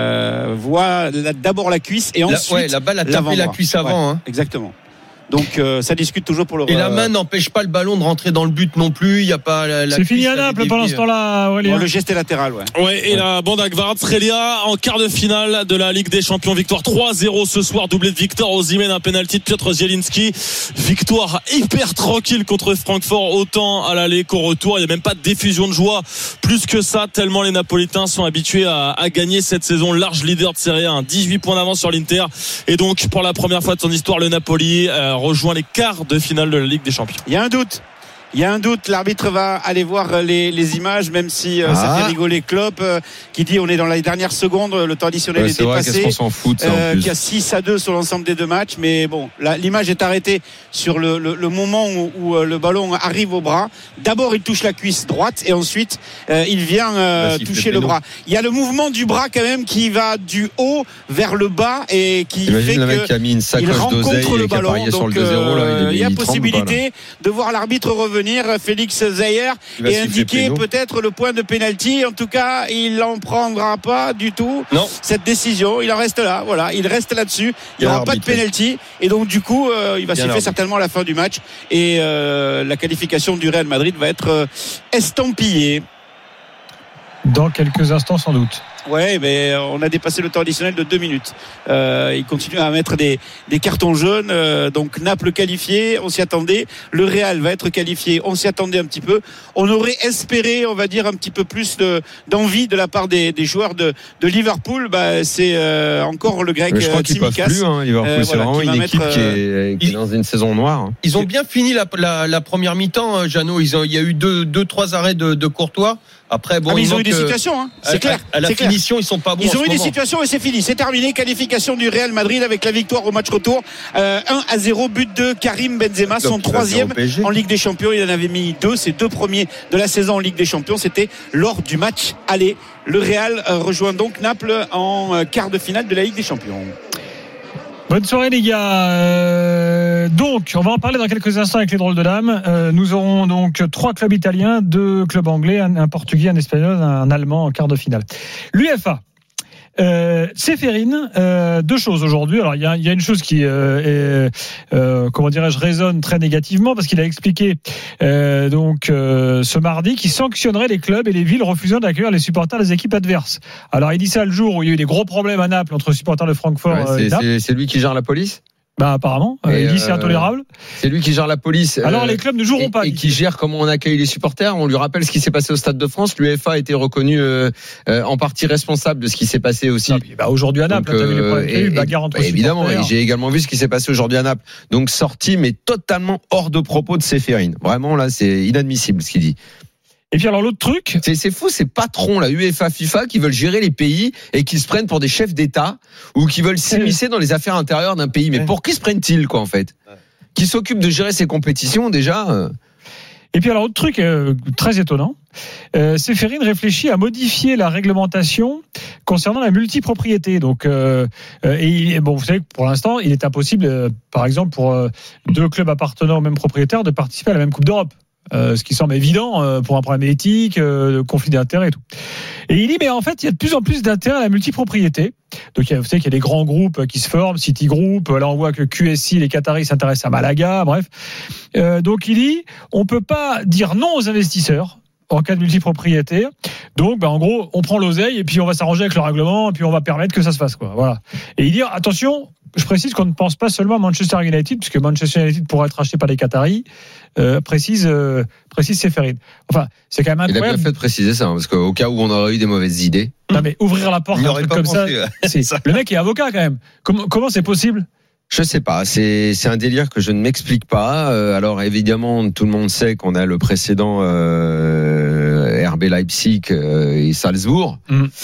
Speaker 6: voit d'abord la cuisse et ensuite
Speaker 8: la balle a tapé la cuisse avant.
Speaker 6: Exactement. Donc ça discute toujours pour le.
Speaker 8: Et la main n'empêche pas le ballon de rentrer dans le but non plus. Il y a pas la
Speaker 7: c'est fini à Naples pendant ce temps-là.
Speaker 6: Le geste est latéral,
Speaker 9: et la bande à Kvaratskhelia en quart de finale de la Ligue des Champions. Victoire 3-0 ce soir, doublé de Victor Osimhen, un penalty de Piotr Zielinski. Victoire hyper tranquille contre Francfort, autant à l'aller qu'au retour. Il n'y a même pas de diffusion de joie plus que ça, tellement les Napolitains sont habitués à gagner cette saison. Large leader de Serie A, 18 points d'avance sur l'Inter. Et donc pour la première fois de son histoire, le Napoli rejoint les quarts de finale de la Ligue des Champions.
Speaker 6: Il y a un doute, l'arbitre va aller voir les images, même si ça fait rigoler Klopp qui dit on est dans les dernières secondes, le temps additionnel est dépassé,
Speaker 5: qu'est-ce qu'on s'en fout de ça,
Speaker 6: qu'il y a 6-2 sur l'ensemble des deux matchs, mais bon, l'image est arrêtée sur le moment où le ballon arrive au bras. D'abord il touche la cuisse droite et ensuite il vient toucher le bras. Il y a le mouvement du bras quand même qui va du haut vers le bas et qui fait qu'il rencontre le ballon. Donc il y a possibilité de voir l'arbitre revenir, Félix Zayer, et indiquer peut-être le point de pénalty. En tout cas, il n'en prendra pas du tout cette décision. Il en reste là, il reste là-dessus. Il n'y aura pas de pénalty et donc du coup il va siffler certainement à la fin du match et la qualification du Real Madrid va être estampillée
Speaker 7: dans quelques instants sans doute.
Speaker 6: Ouais, mais on a dépassé le temps additionnel de 2 minutes. Il continue à mettre des cartons jaunes. Donc Naples qualifié, on s'y attendait. Le Real va être qualifié, on s'y attendait un petit peu. On aurait espéré, on va dire, un petit peu plus d'envie de la part des joueurs de Liverpool. C'est encore le Grec Tsimikas.
Speaker 5: Je crois qu'ils peuvent plus. Liverpool, c'est vraiment une équipe qui est dans une saison noire.
Speaker 8: Ils ont bien fini la première mi-temps, Jeannot. Il y a eu 2-3 arrêts de Courtois. Après, bon,
Speaker 6: ils ont eu des situations, c'est clair.
Speaker 8: À la finition, ils sont pas bons.
Speaker 6: Ils ont eu des situations et c'est fini. C'est terminé. Qualification du Real Madrid avec la victoire au match retour. 1-0, but de Karim Benzema, son 3e en Ligue des Champions. Il en avait mis 2, ses 2 premiers de la saison en Ligue des Champions. C'était lors du match aller. Le Real rejoint donc Naples en quart de finale de la Ligue des Champions.
Speaker 7: Bonne soirée les gars. Donc on va en parler dans quelques instants avec les drôles de dames. Nous aurons donc 3 clubs italiens, 2 clubs anglais, un portugais, un espagnol, un allemand en quart de finale. L'UEFA. Séphérine, 2 choses aujourd'hui. Alors il y a une chose qui résonne très négativement parce qu'il a expliqué ce mardi qu'il sanctionnerait les clubs et les villes refusant d'accueillir les supporters des équipes adverses. Alors il dit ça le jour où il y a eu des gros problèmes à Naples entre supporters de Francfort.
Speaker 5: C'est lui qui gère la police.
Speaker 7: Bah apparemment, il dit c'est intolérable.
Speaker 5: C'est lui qui gère la police.
Speaker 7: Alors les clubs ne joueront pas.
Speaker 5: Et qui gère comment on accueille les supporters. On lui rappelle ce qui s'est passé au Stade de France. L'UEFA a été reconnu en partie responsable de ce qui s'est passé aussi.
Speaker 7: Aujourd'hui à Naples, t'as vu les problèmes qu'il y a eu, bagarre entre
Speaker 5: évidemment, et j'ai également vu ce qui s'est passé aujourd'hui à Naples. Donc sorti, mais totalement hors de propos de Ceferin. Vraiment là, c'est inadmissible ce qu'il dit.
Speaker 7: Et puis alors l'autre truc,
Speaker 5: c'est fou, ces patrons, la UEFA, FIFA, qui veulent gérer les pays et qui se prennent pour des chefs d'État ou qui veulent s'immiscer dans les affaires intérieures d'un pays. Mais pour qui se prennent-ils, quoi, en fait? Qui s'occupent de gérer ces compétitions, déjà?
Speaker 7: Et puis alors autre truc très étonnant, Ceferin réfléchit à modifier la réglementation concernant la multipropriété. Donc vous savez que pour l'instant, il est impossible, par exemple, pour 2 clubs appartenant au même propriétaire de participer à la même Coupe d'Europe. Ce qui semble évident pour un problème éthique, de conflit d'intérêts et tout. Et il dit, mais en fait, il y a de plus en plus d'intérêt à la multipropriété. Donc, vous savez qu'il y a des grands groupes qui se forment, City Group. Là, on voit que QSI, les Qataris s'intéressent à Malaga. Bref. Donc, il dit, on peut pas dire non aux investisseurs en cas de multipropriété. Donc, en gros, on prend l'oseille et puis on va s'arranger avec le règlement et puis on va permettre que ça se fasse, quoi. Voilà. Et il dit, attention, je précise qu'on ne pense pas seulement à Manchester United, puisque Manchester United pourrait être racheté par les Qataris, précise Ceferin. Enfin, c'est quand même incroyable.
Speaker 5: Il a bien fait de préciser ça, parce qu'au cas où on aurait eu des mauvaises idées.
Speaker 7: Non, mais ouvrir la porte à un truc comme pensé, ça, le mec est avocat quand même. Comment c'est possible?
Speaker 5: Je sais pas, c'est un délire que je ne m'explique pas. Alors évidemment, tout le monde sait qu'on a le précédent RB Leipzig et Salzbourg.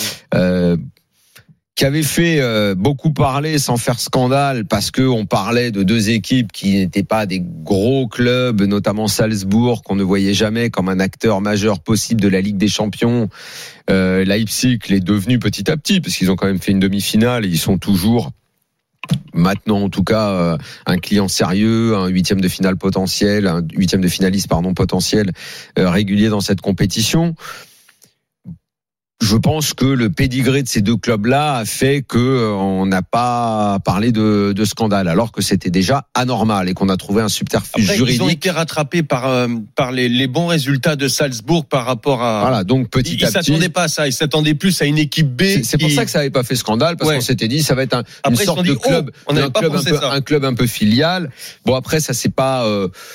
Speaker 5: Qui avait fait beaucoup parler sans faire scandale, parce que on parlait de 2 équipes qui n'étaient pas des gros clubs, notamment Salzbourg, qu'on ne voyait jamais comme un acteur majeur possible de la Ligue des Champions. Leipzig l'est devenu petit à petit, parce qu'ils ont quand même fait une demi-finale et ils sont toujours, maintenant en tout cas, un client sérieux, un 8e de finale potentiel, un 8e de finaliste potentiel, régulier dans cette compétition. Je pense que le pédigré de ces 2 clubs-là a fait que on n'a pas parlé de scandale, alors que c'était déjà anormal et qu'on a trouvé un subterfuge juridique.
Speaker 8: Ils ont été rattrapés par les bons résultats de Salzbourg par rapport à.
Speaker 5: Voilà, donc petit à petit.
Speaker 8: Ils s'attendaient pas à ça. Ils s'attendaient plus à une équipe B.
Speaker 5: C'est pour ça que ça n'avait pas fait scandale, parce qu'on s'était dit ça va être une sorte de club, un club un peu filial. Bon, après ça c'est pas.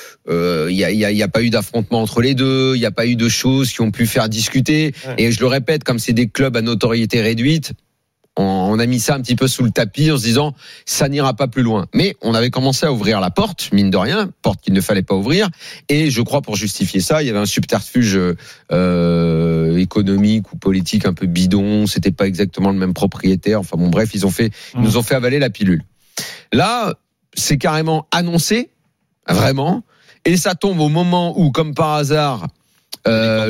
Speaker 5: Il y a pas eu d'affrontement entre les deux, il y a pas eu de choses qui ont pu faire discuter. Et je le répète, comme c'est des clubs à notoriété réduite, on a mis ça un petit peu sous le tapis en se disant ça n'ira pas plus loin. Mais on avait commencé à ouvrir la porte, mine de rien, porte qu'il ne fallait pas ouvrir. Et je crois pour justifier ça, il y avait un subterfuge économique ou politique un peu bidon. C'était pas exactement le même propriétaire. Enfin bon, bref, ils nous ont fait avaler la pilule. Là, c'est carrément annoncé, vraiment. Et ça tombe au moment où, comme par hasard, pas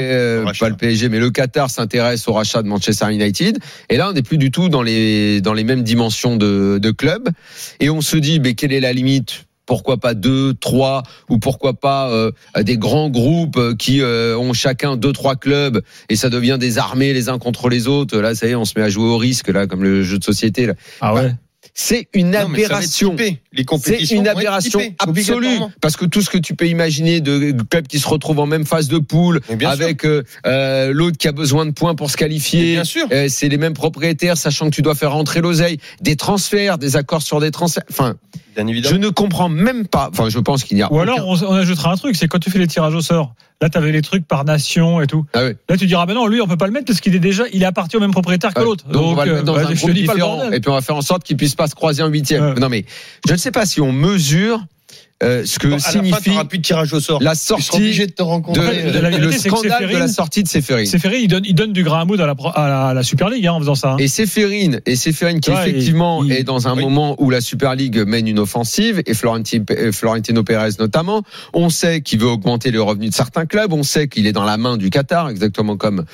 Speaker 5: le PSG, mais le Qatar s'intéresse au rachat de Manchester United. Et là, on n'est plus du tout dans les mêmes dimensions de club. Et on se dit, mais quelle est la limite? Pourquoi pas 2, 3, ou pourquoi pas des grands groupes qui ont chacun 2, 3 clubs et ça devient des armées les uns contre les autres. Là, ça y est, on se met à jouer au risque, là, comme le jeu de société. Là.
Speaker 7: Ah ouais.
Speaker 5: C'est une aberration. C'est une aberration absolue. Parce que tout ce que tu peux imaginer de clubs qui se retrouvent en même phase de poule, avec l'autre qui a besoin de points pour se qualifier, c'est les mêmes propriétaires, sachant que tu dois faire rentrer l'oseille, des transferts, des accords sur des transferts. Enfin, je ne comprends même pas. Enfin, je pense qu'il n'y a.
Speaker 7: Ou alors, on ajoutera un truc, c'est quand tu fais les tirages au sort. Là, tu avais les trucs par nation et tout. Ah oui. Là, tu diras, ben non, lui, on peut pas le mettre parce qu'il est appartient au même propriétaire que l'autre.
Speaker 5: Donc on va le mettre dans un groupe différent. Et puis on va faire en sorte qu'il puisse pas se croiser en 8e. Non, mais je ne sais pas si on mesure ce que signifie
Speaker 8: la fin, plus de tirage au sort.
Speaker 5: La sortie
Speaker 8: de te rencontrer.
Speaker 5: Le scandale de la sortie de Ceferin.
Speaker 7: Ceferin, il donne du grain à moudre à la Super League en faisant ça.
Speaker 5: Et Ceferin qui effectivement est dans un moment où la Super League mène une offensive, et Florentino Pérez notamment. On sait qu'il veut augmenter les revenus de certains clubs. On sait qu'il est dans la main du Qatar, exactement comme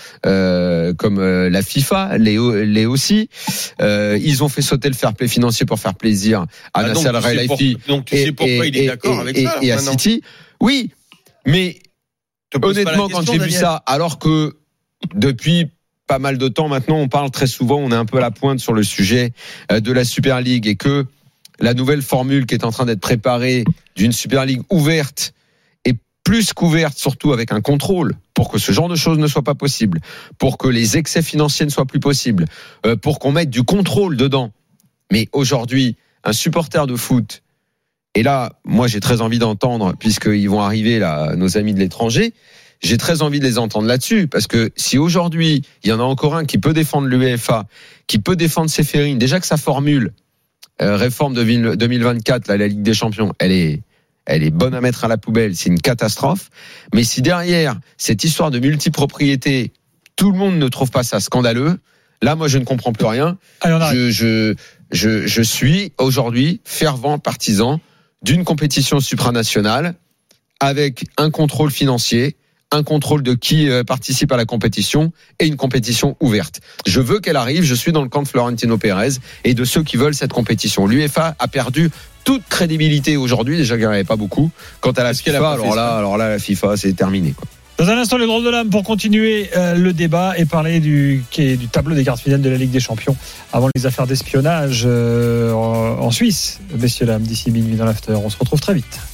Speaker 5: la FIFA, les aussi. Ils ont fait sauter le fair play financier pour faire plaisir à Nasser Al-Khelaifi.
Speaker 8: Donc tu sais pourquoi il est d'accord avec ça.
Speaker 5: Et à City. Oui, mais honnêtement, quand j'ai vu ça, alors que depuis pas mal de temps maintenant, on parle très souvent, on est un peu à la pointe sur le sujet de la Super League, et que la nouvelle formule qui est en train d'être préparée d'une Super League ouverte, et plus qu'ouverte, surtout avec un contrôle, pour que ce genre de choses ne soit pas possible, pour que les excès financiers ne soient plus possibles, pour qu'on mette du contrôle dedans. Mais aujourd'hui, un supporter de foot, et là, moi j'ai très envie d'entendre, puisqu'ils vont arriver là, nos amis de l'étranger, j'ai très envie de les entendre là-dessus, parce que si aujourd'hui, il y en a encore un qui peut défendre l'UEFA, qui peut défendre Séphérine, déjà que sa formule, réforme de 2024, là, la Ligue des Champions, elle est bonne à mettre à la poubelle, c'est une catastrophe. Mais si derrière, cette histoire de multipropriété, tout le monde ne trouve pas ça scandaleux, là, moi, je ne comprends plus rien. Je suis aujourd'hui fervent partisan d'une compétition supranationale avec un contrôle financier, un contrôle de qui participe à la compétition et une compétition ouverte. Je veux qu'elle arrive, je suis dans le camp de Florentino Pérez et de ceux qui veulent cette compétition. L'UEFA a perdu toute crédibilité aujourd'hui, déjà qu'il n'y en avait pas beaucoup. Quant à la FIFA, alors là, la FIFA, c'est terminé, quoi.
Speaker 7: Dans un instant, les drôles de l'âme pour continuer le débat et parler du tableau des quarts finales de la Ligue des Champions avant les affaires d'espionnage en Suisse. Messieurs, dames, d'ici minuit dans l'after. On se retrouve très vite.